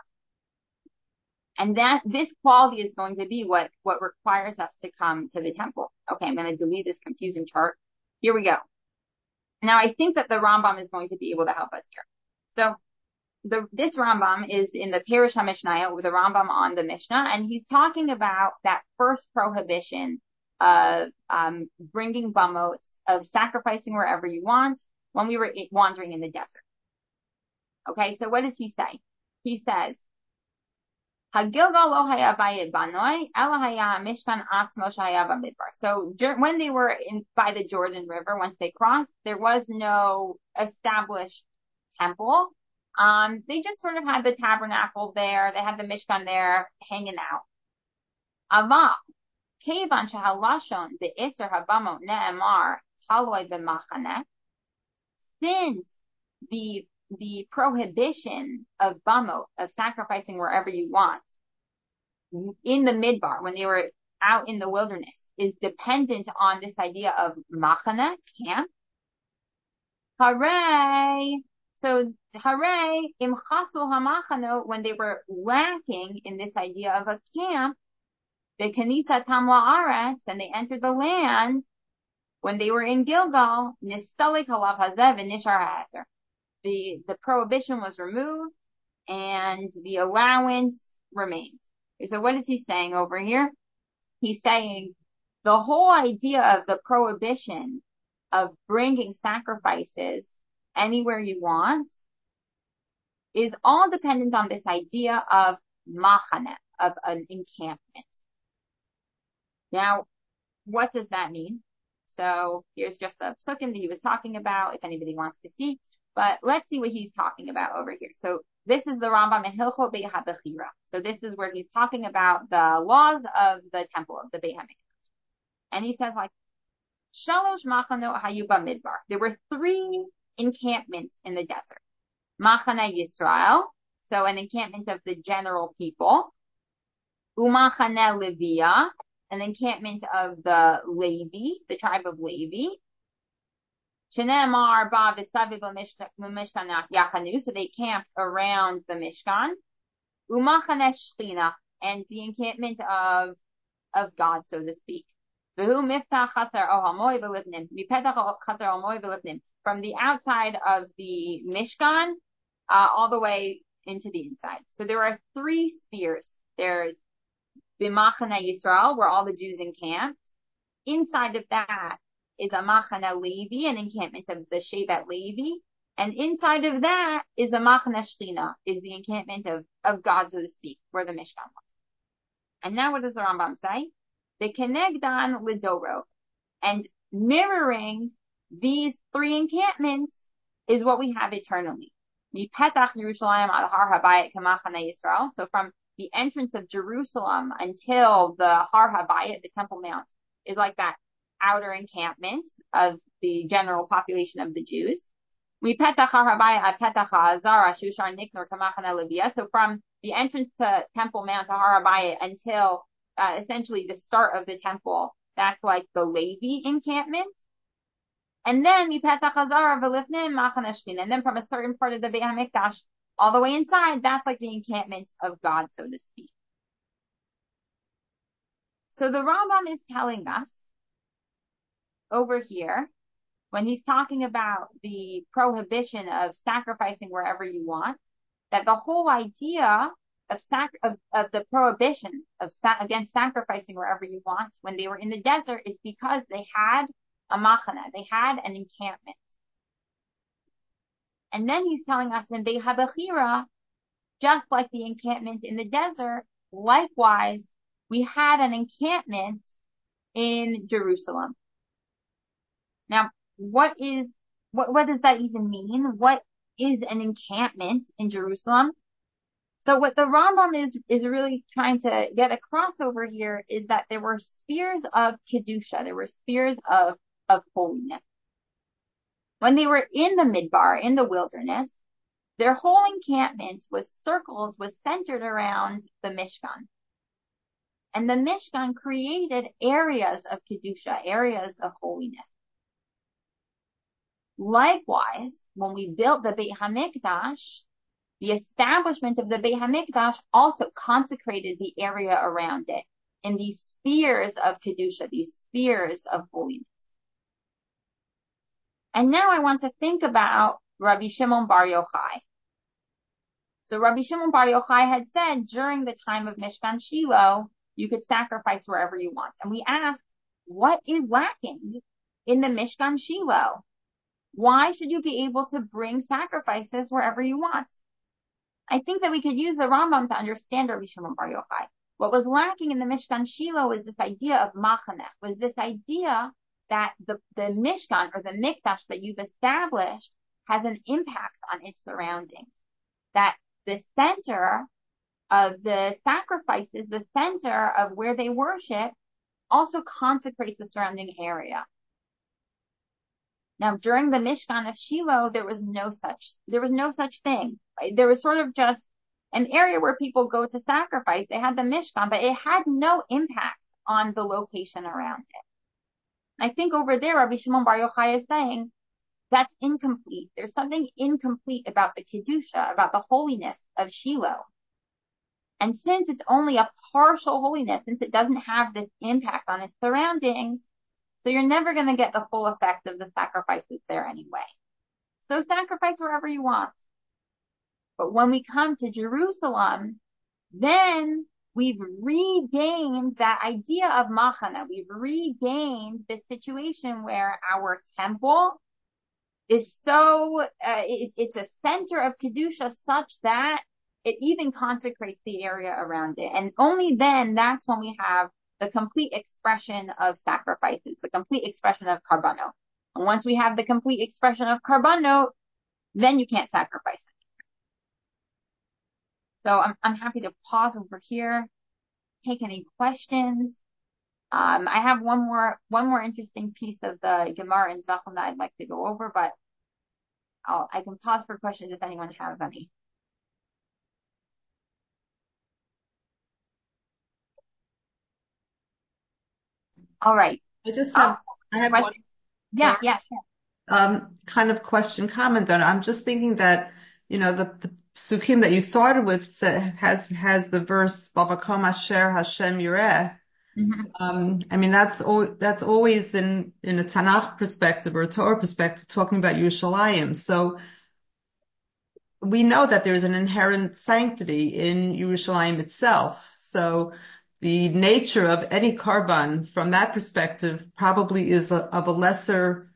And that this quality is going to be what, what requires us to come to the temple. Okay, I'm going to delete this confusing chart. Here we go. Now I think that the Rambam is going to be able to help us here. So the, this Rambam is in the Perush HaMishnah with the Rambam on the Mishnah, and he's talking about that first prohibition of um, bringing bamot, of sacrificing wherever you want when we were wandering in the desert. Okay, so what does he say? He says, Hagilgal lo haya bayit banoi, ela haya mishkan atzmo shaya b'midbar. So when they were in by the Jordan River, once they crossed, there was no established temple. Um, they just sort of had the tabernacle there. They had the Mishkan there hanging out. Aval, kevan shehalashon be'isr habamot ne'emar taloi b'machanek. Since the the prohibition of bamot, of sacrificing wherever you want, in the midbar, when they were out in the wilderness, is dependent on this idea of machana, camp. Hooray! So, hooray, im chasul hamachano, when they were lacking in this idea of a camp, the kanisa tam la'aretz, and they entered the land, when they were in Gilgal, nistalik halav hazev v'nishar ha'eter. The, the prohibition was removed, and the allowance remained. So what is he saying over here? He's saying the whole idea of the prohibition of bringing sacrifices anywhere you want is all dependent on this idea of machane, of an encampment. Now, what does that mean? So here's just the psukim that he was talking about, if anybody wants to see. But let's see what he's talking about over here. So this is the Rambam in Hilchot Beit HaBechira. So this is where he's talking about the laws of the temple of the Beit HaMikdash. And he says like, Shalosh machanot hayu bamidbar. There were three encampments in the desert. Machane Yisrael, so an encampment of the general people. Umachane Levia, an encampment of the Levi, the tribe of Levi. Shenemar ba v'saviv l'mishkan yachanu, so they camped around the Mishkan. Umachane Shechina, and the encampment of of God, so to speak. V'hu miftach chatzar ohamoy v'lifnim, mipetach chatzar ohamoy v'lifnim, from the outside of the Mishkan, uh, all the way into the inside. So there are three spheres. There's B'machane Yisrael, where all the Jews encamped. Inside of that is a Machane Levi, an encampment of the Shevet Levi. And inside of that is a Machane Shechina, is the encampment of, of God, so to speak, where the Mishkan was. And now what does the Rambam say? The Kenegdan Lidoro. And mirroring these three encampments is what we have eternally. Mipetach Yerushalayim al Har Habayit Kamachane Yisrael. So from the entrance of Jerusalem until the Har Habayit, the Temple Mount, is like that outer encampment of the general population of the Jews. Mipetach Har Habayit Petach Ha'azara Shushar Niknor Kamachane Levia. So from the entrance to Temple Mount, to Har Habayit, until uh, essentially the start of the temple, that's like the Levi encampment. And then Mipetach Hazara v'lifnim Machane Shechina. And then from a certain part of the Beit HaMikdash all the way inside, that's like the encampment of God, so to speak. So the Rambam is telling us over here, when he's talking about the prohibition of sacrificing wherever you want, that the whole idea of sac of, of the prohibition of sa against sacrificing wherever you want when they were in the desert is because they had a machana, they had an encampment. And then he's telling us in Beit HaBechira, just like the encampment in the desert, likewise, we had an encampment in Jerusalem. Now, what is, what, what does that even mean? What is an encampment in Jerusalem? So what the Rambam is, is really trying to get across over here is that there were spheres of Kedusha, there were spheres of, of holiness. When they were in the Midbar, in the wilderness, their whole encampment was circled, was centered around the Mishkan. And the Mishkan created areas of Kedusha, areas of holiness. Likewise, when we built the Beit HaMikdash, the establishment of the Beit HaMikdash also consecrated the area around it in these spheres of Kedusha, these spheres of holiness. And now I want to think about Rabbi Shimon Bar Yochai. So Rabbi Shimon Bar Yochai had said during the time of Mishkan Shiloh, you could sacrifice wherever you want. And we asked, what is lacking in the Mishkan Shiloh? Why should you be able to bring sacrifices wherever you want? I think that we could use the Rambam to understand Rabbi Shimon Bar Yochai. What was lacking in the Mishkan Shiloh was this idea of machaneh, was this idea that the, the Mishkan or the Mikdash that you've established has an impact on its surroundings. That the center of the sacrifices, the center of where they worship, also consecrates the surrounding area. Now, during the Mishkan of Shiloh, there was no such, there was no such thing. Right? There was sort of just an area where people go to sacrifice. They had the Mishkan, but it had no impact on the location around it. I think over there, Rabbi Shimon Bar Yochai is saying, that's incomplete. There's something incomplete about the Kedusha, about the holiness of Shiloh. And since it's only a partial holiness, since it doesn't have this impact on its surroundings, so you're never going to get the full effect of the sacrifices there anyway. So sacrifice wherever you want. But when we come to Jerusalem, then we've regained that idea of machana. We've regained this situation where our temple is so, uh, it, it's a center of Kedusha such that it even consecrates the area around it. And only then, that's when we have the complete expression of sacrifices, the complete expression of karbanot. And once we have the complete expression of karbanot, then you can't sacrifice it. So I'm, I'm happy to pause over here, take any questions. Um, I have one more, one more interesting piece of the Gemara in Zvachim that I'd like to go over, but I'll, I can pause for questions if anyone has any. All right. I just have, Oh, I have question. one Yeah, yeah, sure. um, kind of question comment on it. I'm just thinking that, you know, the, the Sukkim that you started with sa- has, has the verse, Bavakom Asher Hashem Yireh. Mm-hmm. Um, I mean, that's all, that's always in, in a Tanakh perspective or a Torah perspective, talking about Yerushalayim. So we know that there's an inherent sanctity in Yerushalayim itself. So the nature of any karban from that perspective probably is a, of a lesser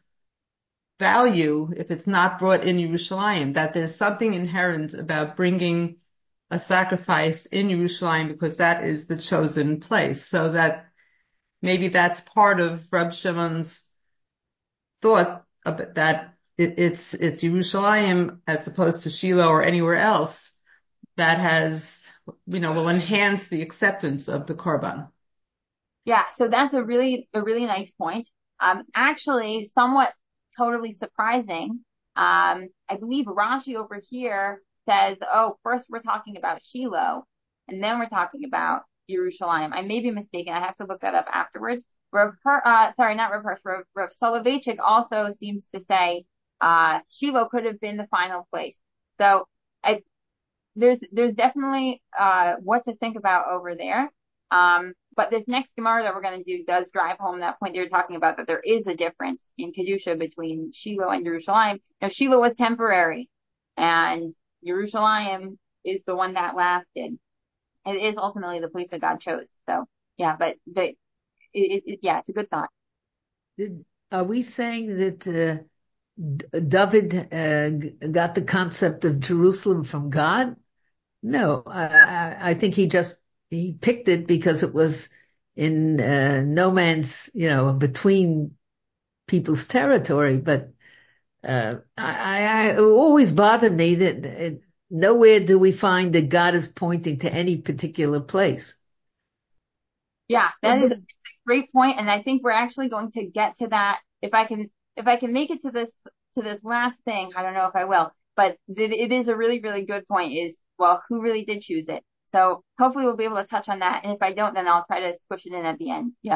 value if it's not brought in Yerushalayim, that there's something inherent about bringing a sacrifice in Yerushalayim because that is the chosen place. So that maybe that's part of Rab Shimon's thought about that it, it's, it's Yerushalayim as opposed to Shiloh or anywhere else that has, you know, will enhance the acceptance of the korban. Yeah, so that's a really, a really nice point. Um, actually, somewhat totally surprising. Um, I believe Rashi over here says, oh, first we're talking about Shiloh, and then we're talking about Yerushalayim. I may be mistaken. I have to look that up afterwards. Rav, uh, sorry, not Rav Hirsch, Rav, Rav Soloveitchik also seems to say, uh, Shiloh could have been the final place. So I, there's, there's definitely, uh, what to think about over there. Um, but this next Gemara that we're going to do does drive home that point you're talking about, that there is a difference in Kedusha between Shiloh and Yerushalayim. Now, Shiloh was temporary, and Yerushalayim is the one that lasted. It is ultimately the place that God chose. So, yeah, but, but it, it, it yeah, it's a good thought. Did, are we saying that uh, David uh, got the concept of Jerusalem from God? No, I, I think he just he picked it because it was in uh, no man's, you know, between people's territory. But uh, I, I it always bothered me that it, nowhere do we find that God is pointing to any particular place. Yeah, that is a great point, and I think we're actually going to get to that. If I can, if I can make it to this to this last thing, I don't know if I will, but it, it is a really, really good point. Is well, who really did choose it? So hopefully we'll be able to touch on that. And if I don't, then I'll try to squish it in at the end. Yeah.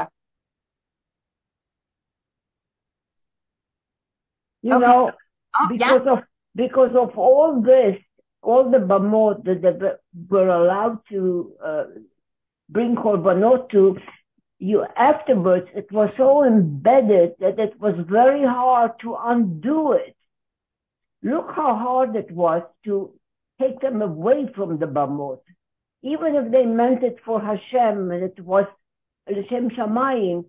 You Okay. know, Oh, because yes. of because of all this, all the bamot that they were allowed to uh, bring korbanot to, you afterwards, it was so embedded that it was very hard to undo it. Look how hard it was to take them away from the bamot. Even if they meant it for Hashem and it was L'Shem Shamayim,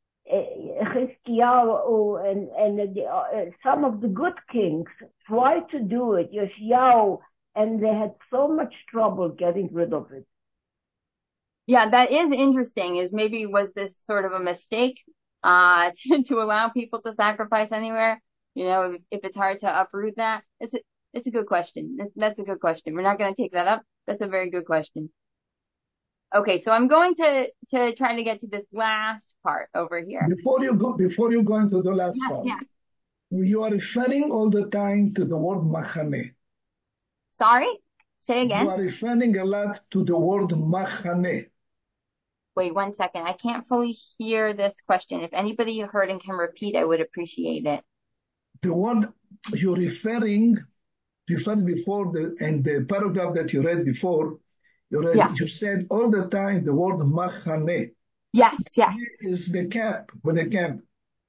Chizkiyahu and, and the, uh, some of the good kings tried to do it, Yoshiyahu, and they had so much trouble getting rid of it. Yeah, that is interesting. Is maybe was this sort of a mistake uh, to, to allow people to sacrifice anywhere? You know, if, if it's hard to uproot that, it's a, it's a good question. That's a good question. We're not going to take that up. That's a very good question. Okay, so I'm going to to try to get to this last part over here. Before you go, before you go into the last Yes, part, yes. you are referring all the time to the word machane. Sorry? Say again. You are referring a lot to the word machane. Wait one second. I can't fully hear this question. If anybody heard and can repeat, I would appreciate it. the word you're referring, referred before the, and the paragraph that you read before, you read, Yeah. you said all the time the word machane. Yes, yes. Is the camp, with the camp.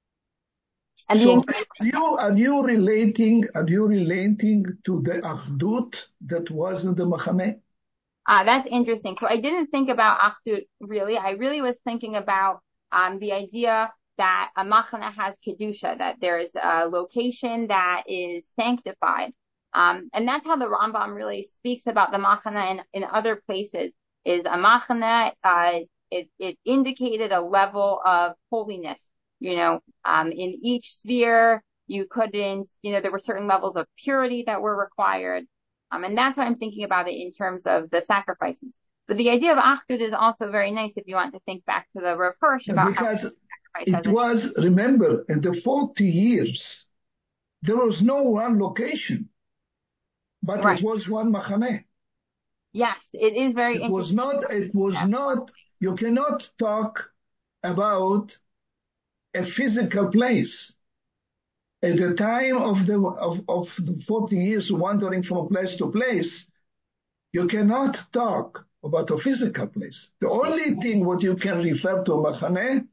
And So the are you, are you relating, are you relating to the Achdut that was in the Machane? Ah, that's interesting. So I didn't think about Achdut really. I really was thinking about um, the idea that a machana has kedusha, that there's a location that is sanctified. Um, and that's how the Rambam really speaks about the machana in, in other places, is a machana, uh, it, it indicated a level of holiness. You know, um, in each sphere, you couldn't, you know, there were certain levels of purity that were required. Um, and that's why I'm thinking about it in terms of the sacrifices. But the idea of Achdut is also very nice if you want to think back to the Rav Hirsch about Because how it was, remember, in the forty years, there was no one location, but right. it was one Machane. Yes, it is very It interesting. was not, it was not, you cannot talk about a physical place. At the time of the of, of the forty years wandering from place to place, you cannot talk about a physical place. The only thing what you can refer to Machane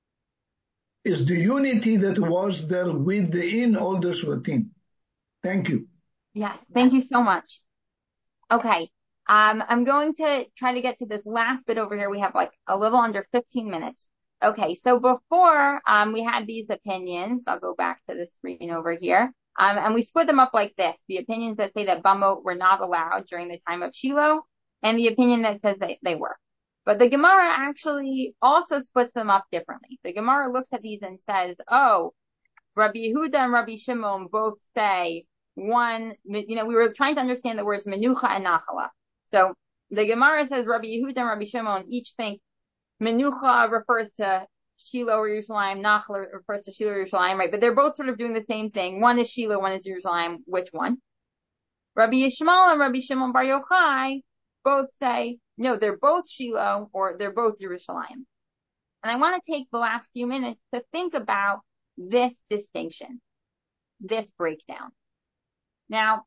is the unity that was there within all the Shvatim. Thank you. Yes, thank you so much. Okay, um, I'm going to try to get to this last bit over here. We have like a little under fifteen minutes. Okay, so before um, we had these opinions, I'll go back to the screen over here, um, and we split them up like this: the opinions that say that bamot were not allowed during the time of Shiloh, and the opinion that says that they were. But the Gemara actually also splits them up differently. The Gemara looks at these and says, "Oh, Rabbi Yehuda and Rabbi Shimon both say one, you know, we were trying to understand the words menucha and nachala. So the Gemara says Rabbi Yehuda and Rabbi Shimon each think menucha refers to Shiloh or Yerushalayim, nachala refers to Shiloh or Yerushalayim, right? But they're both sort of doing the same thing. One is Shiloh, one is Yerushalayim. Which one? Rabbi Yishmael and Rabbi Shimon Bar Yochai both say, no, they're both Shiloh or they're both Yerushalayim. And I want to take the last few minutes to think about this distinction, this breakdown. Now,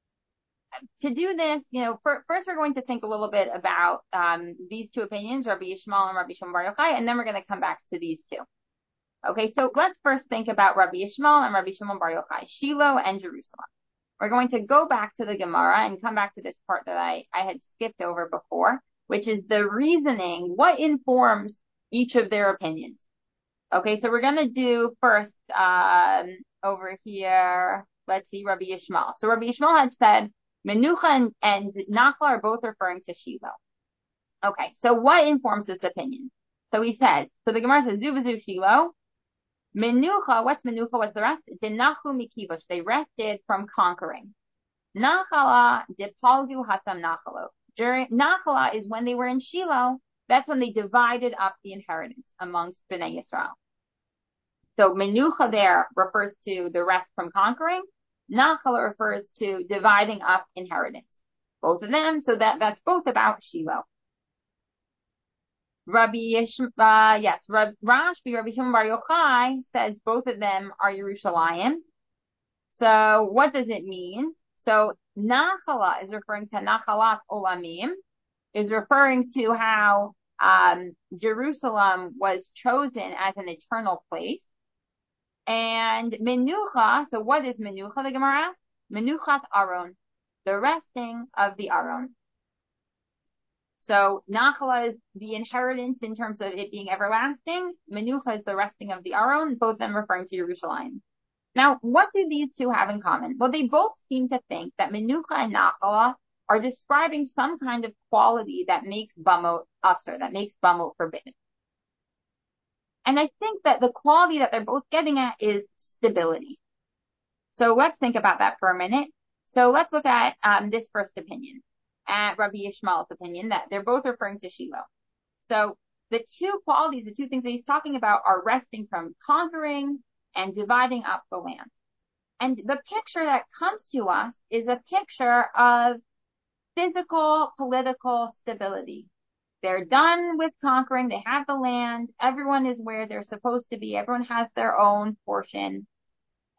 to do this, you know, for, first we're going to think a little bit about um, these two opinions, Rabbi Yishmael and Rabbi Shimon Bar Yochai, and then we're going to come back to these two. Okay, so let's first think about Rabbi Yishmael and Rabbi Shimon Bar Yochai, Shiloh and Jerusalem. We're going to go back to the Gemara and come back to this part that I, I had skipped over before, which is the reasoning, what informs each of their opinions. Okay, so we're going to do first um, over here, let's see, Rabbi Yishmael. So Rabbi Yishmael had said, Menucha and, and Nachla are both referring to Shiloh. Okay, so what informs this opinion? So he says, so the Gemara says, Zuvazu Shiloh. Menucha, what's Menucha? What's the rest? Denachu mikivosh. They rested from conquering. Nachala depalgu hatam nachalo. During Nachala is when they were in Shiloh. That's when they divided up the inheritance amongst Bnei Yisrael. So Menucha there refers to the rest from conquering. Nachala refers to dividing up inheritance. Both of them, so that, that's both about Shiloh. Rabbi Yesh, uh, yes, Rab, Rashbi, Rabbi Shimon Bar Yochai says both of them are Yerushalayim. So what does it mean? So Nachala is referring to Nachalat Olamim, is referring to how um, Jerusalem was chosen as an eternal place. And Menucha, so what is Menucha, the Gemara asks? Menuchat Aron, the resting of the Aron. So Nachala is the inheritance in terms of it being everlasting. Menucha is the resting of the Aron, both of them referring to Yerushalayim. Now, what do these two have in common? Well, they both seem to think that Menucha and Nachala are describing some kind of quality that makes Bamot usher, that makes Bamot forbidden. And I think that the quality that they're both getting at is stability. So let's think about that for a minute. So let's look at um, this first opinion, at Rabbi Yishmael's opinion, that they're both referring to Shiloh. So the two qualities, the two things that he's talking about are resting from conquering and dividing up the land. And the picture that comes to us is a picture of physical, political stability. They're done with conquering. They have the land. Everyone is where they're supposed to be. Everyone has their own portion.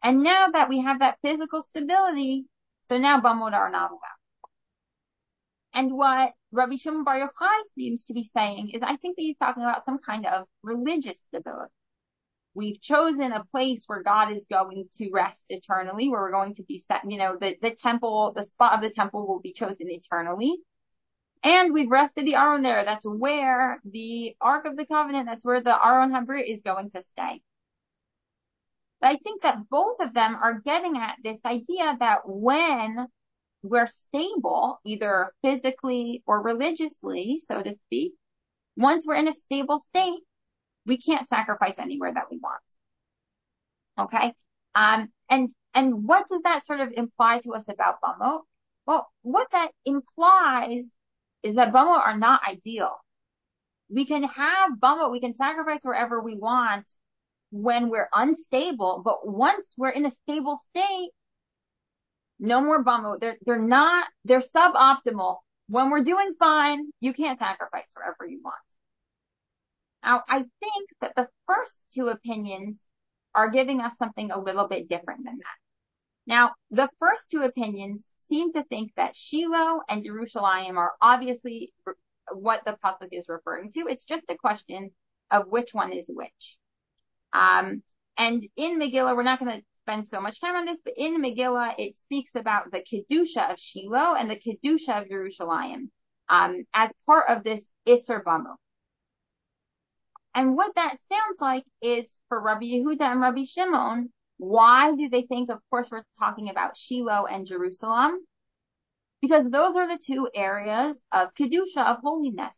And now that we have that physical stability, so now Bamot are not allowed. And what Rabbi Shimon Bar Yochai seems to be saying is, I think that he's talking about some kind of religious stability. We've chosen a place where God is going to rest eternally, where we're going to be set, you know, the, the temple, the spot of the temple will be chosen eternally. And we've rested the Aron there. That's where the Ark of the Covenant, that's where the Aron Habrit is going to stay. But I think that both of them are getting at this idea that when we're stable, either physically or religiously, so to speak, once we're in a stable state, we can't sacrifice anywhere that we want. Okay? Um, and, and what does that sort of imply to us about Bamot? Well, what that implies is that Bamot are not ideal. We can have Bamot, we can sacrifice wherever we want when we're unstable, but once we're in a stable state, no more Bamot. They're, they're not, they're suboptimal. When we're doing fine, you can't sacrifice wherever you want. Now, I think that the first two opinions are giving us something a little bit different than that. Now, the first two opinions seem to think that Shiloh and Yerushalayim are obviously what the pasuk is referring to. It's just a question of which one is which. Um, and in Megillah, we're not going to spend so much time on this, but in Megillah, it speaks about the Kedusha of Shiloh and the Kedusha of Yerushalayim, um, as part of this Isser Bamot. And what that sounds like is for Rabbi Yehuda and Rabbi Shimon, why do they think, of course, we're talking about Shiloh and Jerusalem? Because those are the two areas of Kedusha, of holiness.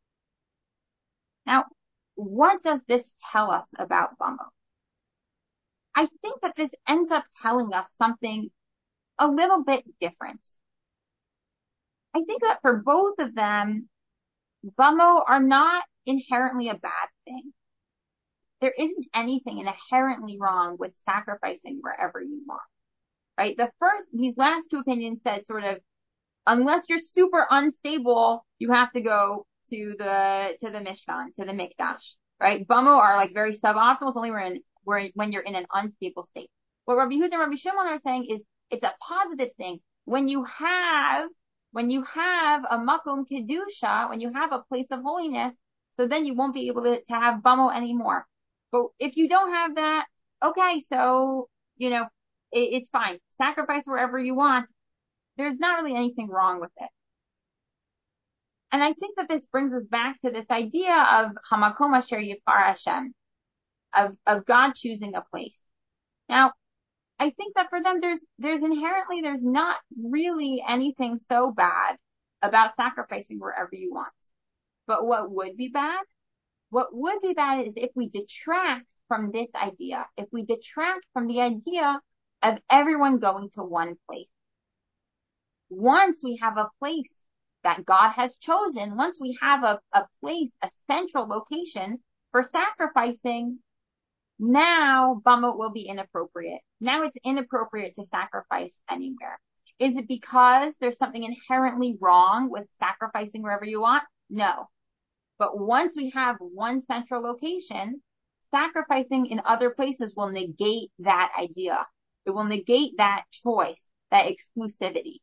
Now, what does this tell us about Bamot? I think that this ends up telling us something a little bit different. I think that for both of them, Bamot are not inherently a bad thing. There isn't anything inherently wrong with sacrificing wherever you want, right? The first, these last two opinions said sort of, unless you're super unstable, you have to go to the, to the Mishkan, to the Mikdash, right? Bamot are like very suboptimal. It's only when, where, when you're in an unstable state. What Rabbi Yehuda and Rabbi Shimon are saying is it's a positive thing. When you have, when you have a makom kedusha, when you have a place of holiness, so then you won't be able to, to have Bamot anymore. But if you don't have that, okay, so, you know, it, it's fine. Sacrifice wherever you want. There's not really anything wrong with it. And I think that this brings us back to this idea of Hamakom Asher Yibhar Hashem, of, of God choosing a place. Now, I think that for them, there's, there's inherently, there's not really anything so bad about sacrificing wherever you want. But what would be bad? What would be bad is if we detract from this idea, if we detract from the idea of everyone going to one place. Once we have a place that God has chosen, once we have a, a place, a central location for sacrificing, now Bamot will be inappropriate. Now it's inappropriate to sacrifice anywhere. Is it because there's something inherently wrong with sacrificing wherever you want? No. But once we have one central location, sacrificing in other places will negate that idea. It will negate that choice, that exclusivity.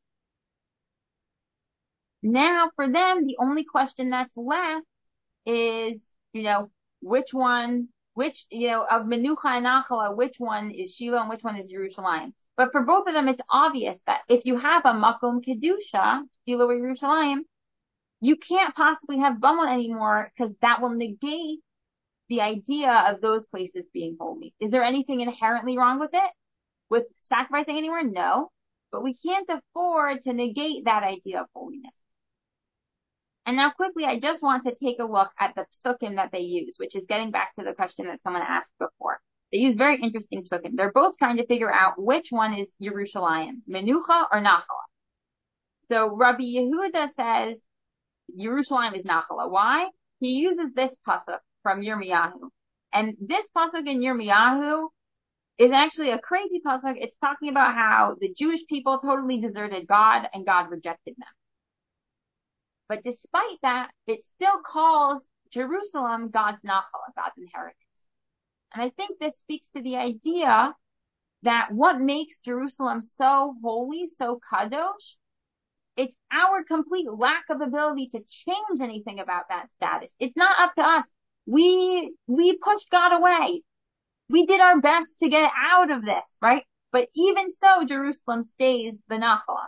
Now, for them, the only question that's left is, you know, which one, which, you know, of Menucha and Nachala, which one is Shiloh and which one is Yerushalayim. But for both of them, it's obvious that if you have a Makom Kedusha, Shiloh or Yerushalayim, you can't possibly have Bamot anymore because that will negate the idea of those places being holy. Is there anything inherently wrong with it? With sacrificing anywhere? No. But we can't afford to negate that idea of holiness. And now quickly, I just want to take a look at the psukim that they use, which is getting back to the question that someone asked before. They use very interesting psukim. They're both trying to figure out which one is Yerushalayim, Menucha or Nachala. So Rabbi Yehuda says Yerushalayim is Nachala. Why? He uses this pasuk from Yirmiyahu. And this pasuk in Yirmiyahu is actually a crazy pasuk. It's talking about how the Jewish people totally deserted God and God rejected them. But despite that, it still calls Jerusalem God's Nachala, God's inheritance. And I think this speaks to the idea that what makes Jerusalem so holy, so kadosh, it's our complete lack of ability to change anything about that status. It's not up to us. We, we pushed God away. We did our best to get out of this, right? But even so, Jerusalem stays the Nachla.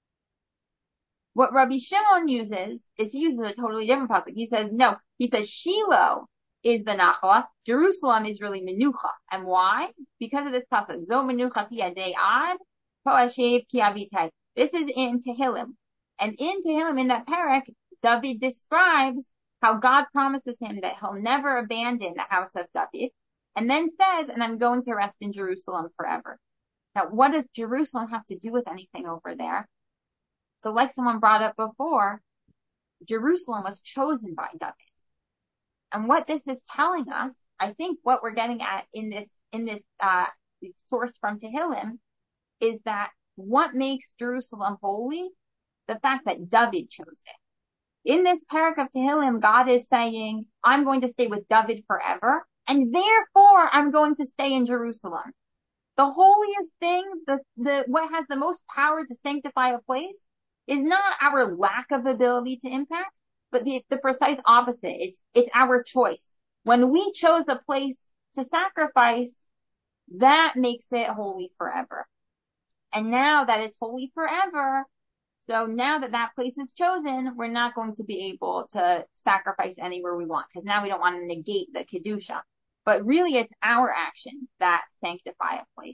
What Rabbi Shimon uses is he uses a totally different pasuk. He says, no, he says Shiloh is the Nachla. Jerusalem is really Menucha. And why? Because of this pasuk. Zo Menuchati adei ad, po ashev ki avitei. This is in Tehillim. And in Tehillim, in that parak, David describes how God promises him that he'll never abandon the house of David. And then says, and I'm going to rest in Jerusalem forever. Now, what does Jerusalem have to do with anything over there? So like someone brought up before, Jerusalem was chosen by David. And what this is telling us, I think what we're getting at in this, in this, uh, source from Tehillim is that what makes Jerusalem holy? The fact that David chose it. In this parak of Tehillim, God is saying, I'm going to stay with David forever, and therefore I'm going to stay in Jerusalem. The holiest thing, the, the, what has the most power to sanctify a place is not our lack of ability to impact, but the, the precise opposite. It's, it's our choice. When we chose a place to sacrifice, that makes it holy forever. And now that it's holy forever, so now that that place is chosen, we're not going to be able to sacrifice anywhere we want, because now we don't want to negate the Kedusha. But really, it's our actions that sanctify a place.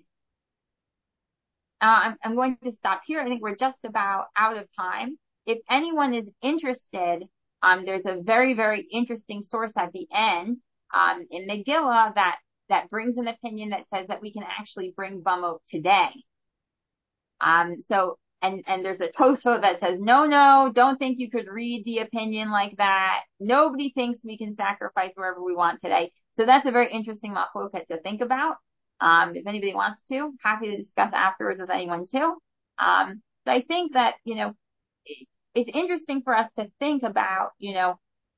Uh, I'm, I'm going to stop here. I think we're just about out of time. If anyone is interested, um, there's a very, very interesting source at the end, um, in Megillah that, that brings an opinion that says that we can actually bring Bamot today. Um, so, and, and there's a Tosfot that says, no, no, don't think you could read the opinion like that. Nobody thinks we can sacrifice wherever we want today. So that's a very interesting machloket to think about. Um, if anybody wants to, happy to discuss afterwards with anyone too. Um, but I think that, you know, it, it's interesting for us to think about, you know,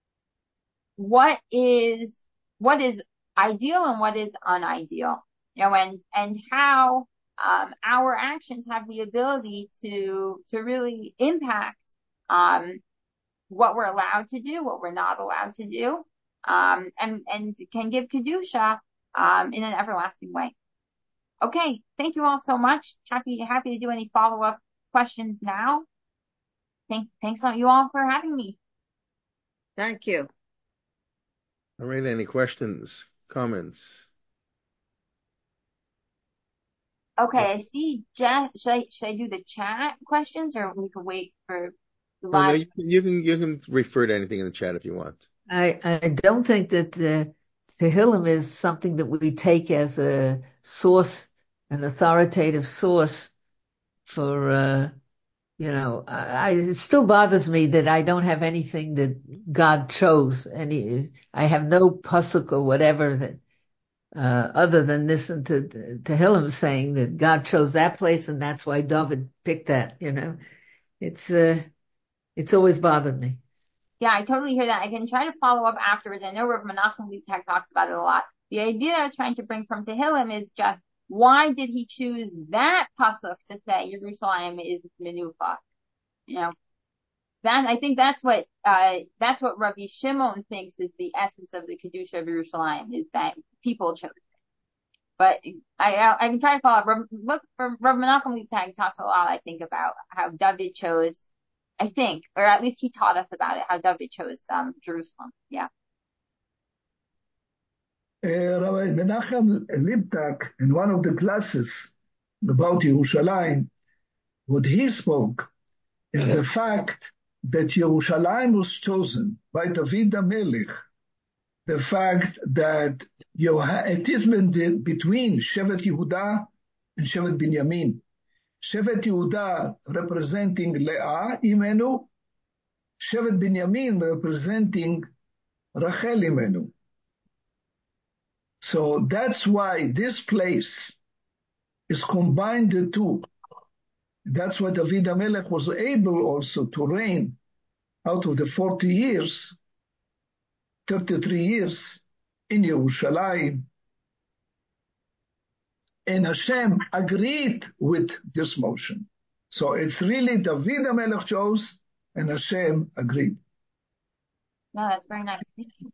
what is, what is ideal and what is unideal, you know, and, and how, um, our actions have the ability to, to really impact, um, what we're allowed to do, what we're not allowed to do, um, and, and can give Kedusha, um, in an everlasting way. Okay. Thank you all so much. Happy, happy to do any follow-up questions now. Thanks, thanks you all for having me. Thank you. All right. Any questions, comments? Okay. I see, Jess. Should I, should I do the chat questions, or we could wait for the No, no, live? you can, you can, you can refer to anything in the chat if you want. I, I don't think that uh, Tehillim is something that we take as a source, an authoritative source for, uh, you know, I, it still bothers me that I don't have anything that God chose. Any, I have no pasuk or whatever that, uh, other than listen to Tehillim saying that God chose that place and that's why David picked that, you know. It's, uh, it's always bothered me. Yeah, I totally hear that. I can try to follow up afterwards. I know Rav Menachem Liebtag talks about it a lot. The idea I was trying to bring from Tehillim is just, why did he choose that pasuk to say Yerushalayim is Menucha? You know, that, I think that's what, uh, that's what Rabbi Shimon thinks is the essence of the Kedusha of Yerushalayim, is that people chose it. But I, I, I can try to follow up. Look, Rav Menachem Liebtag talks a lot, I think, about how David chose, I think, or at least he taught us about it, how David chose, um, Jerusalem. Yeah. Uh, Rabbi Menachem Liebtag, in one of the classes about Yerushalayim, what he spoke is the fact that Yerushalayim was chosen by David HaMelech, the fact that it is between Shevet Yehuda and Shevet Binyamin. Shevet Yehuda representing Leah Imenu, Shevet Binyamin representing Rachel Imenu. So that's why this place is combined the two. That's why David HaMelech was able also to reign out of the forty years, thirty-three years in Yerushalayim. and Hashem agreed with this motion. So it's really David HaMelech chose, and Hashem agreed. No, that's very nice. Thank you.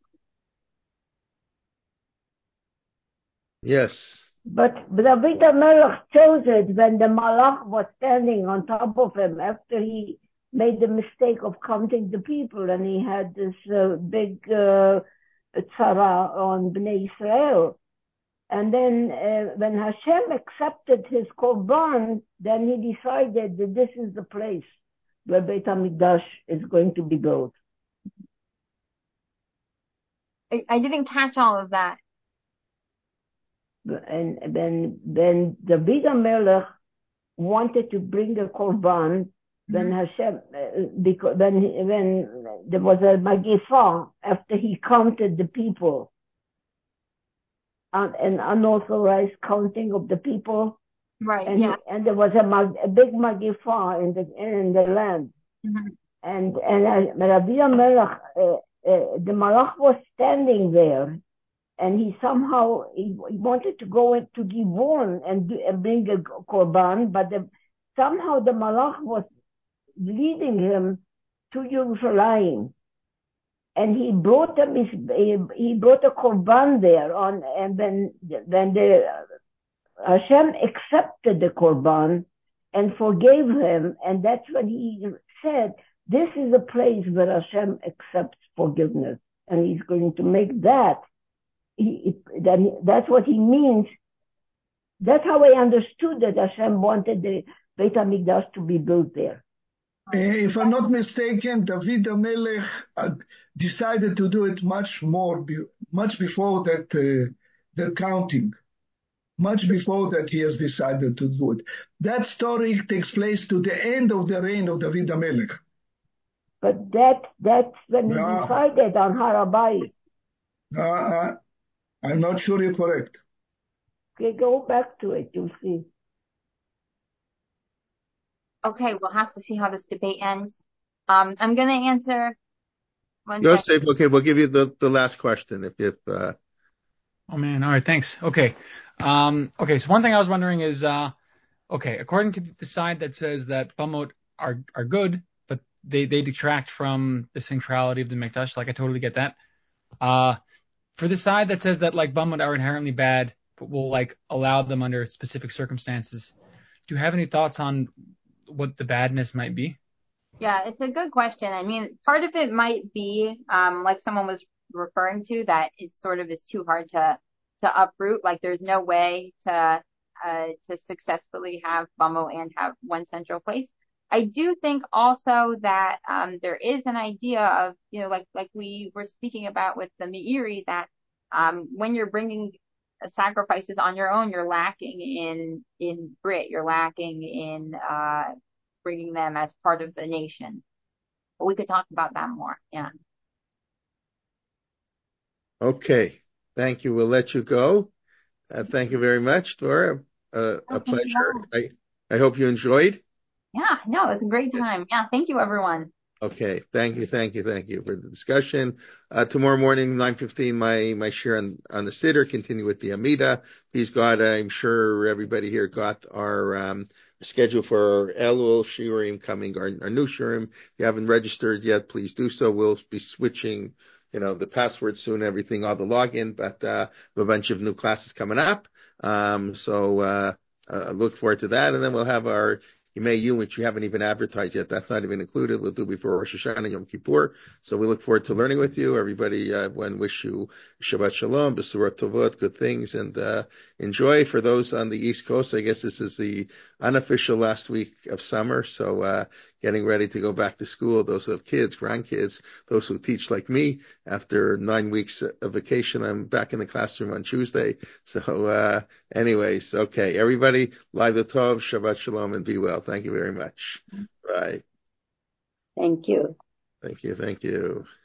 Yes. But David HaMelech chose it when the Malach was standing on top of him after he made the mistake of counting the people, and he had this uh, big uh, tzara on Bnei Israel. And then uh, when Hashem accepted his korban, then he decided that this is the place where Beit HaMikdash is going to be built. I, I didn't catch all of that. And then when David HaMelech wanted to bring a korban, mm-hmm. when Hashem, uh, because when when there was a magifa after he counted the people, and an unauthorized counting of the people, right? And yeah, and there was a, mag, a big magifa in the in the land, mm-hmm. and and Rabbi HaMelech, uh, uh, the Malach was standing there. And he somehow, he, he wanted to go into Givon and, do, and bring a korban, but the, somehow the Malach was leading him to Jerusalem. And he brought him, he, he brought a korban there on, and then, then the, Hashem accepted the korban and forgave him. And that's when he said, this is a place where Hashem accepts forgiveness. And he's going to make that. He, then that's what he means. That's how I understood that Hashem wanted the Beit HaMikdash to be built there. If I'm not mistaken, David HaMelech uh, decided to do it much more, much before that, uh, that counting, much before that he has decided to do it. That story takes place to the end of the reign of David HaMelech. But that that's when he no. decided on Har HaBayit. Uh, uh, I'm not sure you're correct. Okay, go back to it, you'll see. Okay, we'll have to see how this debate ends. Um, I'm going to answer one Yosef, second. okay, we'll give you the, the last question. If, if uh... Oh, man. All right, thanks. Okay. Um, okay, so one thing I was wondering is, uh, okay, according to the side that says that Bamot are, are good, but they, they detract from the centrality of the Mikdash, like I totally get that. Uh, For the side that says that like Bamot are inherently bad, but will like allow them under specific circumstances, do you have any thoughts on what the badness might be? Yeah, it's a good question. I mean, part of it might be, um, like someone was referring to, that it sort of is too hard to to uproot. Like there's no way to uh, to successfully have Bamot and have one central place. I do think also that um, there is an idea of, you know, like like we were speaking about with the Meiri, that um, when you're bringing sacrifices on your own, you're lacking in in Brit, you're lacking in uh, bringing them as part of the nation. But we could talk about that more. Yeah. Okay. Thank you. We'll let you go. Uh, thank you very much, Dora. Uh, Oh, a thank you. pleasure. I, I hope you enjoyed. Yeah, no, it's a great time. Yeah, thank you, everyone. Okay, thank you, thank you, thank you for the discussion. Uh, tomorrow morning, nine fifteen, my my share on, on the Siddur, continue with the Amida. Please God, I'm sure everybody here got our um, schedule for our Elul Shiurim coming, our, our new Shiurim. If you haven't registered yet, please do so. We'll be switching, you know, the password soon, everything, all the login, but uh, a bunch of new classes coming up. Um, so uh, uh, look forward to that, and then we'll have our Yimei You, which you haven't even advertised yet. That's not even included. We'll do before Rosh Hashanah and Yom Kippur. So we look forward to learning with you. Everybody, uh, one wish you Shabbat Shalom, Besurat Tovot, good things, and uh, enjoy. For those on the East Coast, I guess this is the unofficial last week of summer. So uh, getting ready to go back to school. Those who have kids, grandkids, those who teach like me. After nine weeks of vacation, I'm back in the classroom on Tuesday. So uh, anyways, okay. Everybody, Laila Tov, Shabbat Shalom, and be well. Thank you very much. Bye. Thank you. Thank you. Thank you.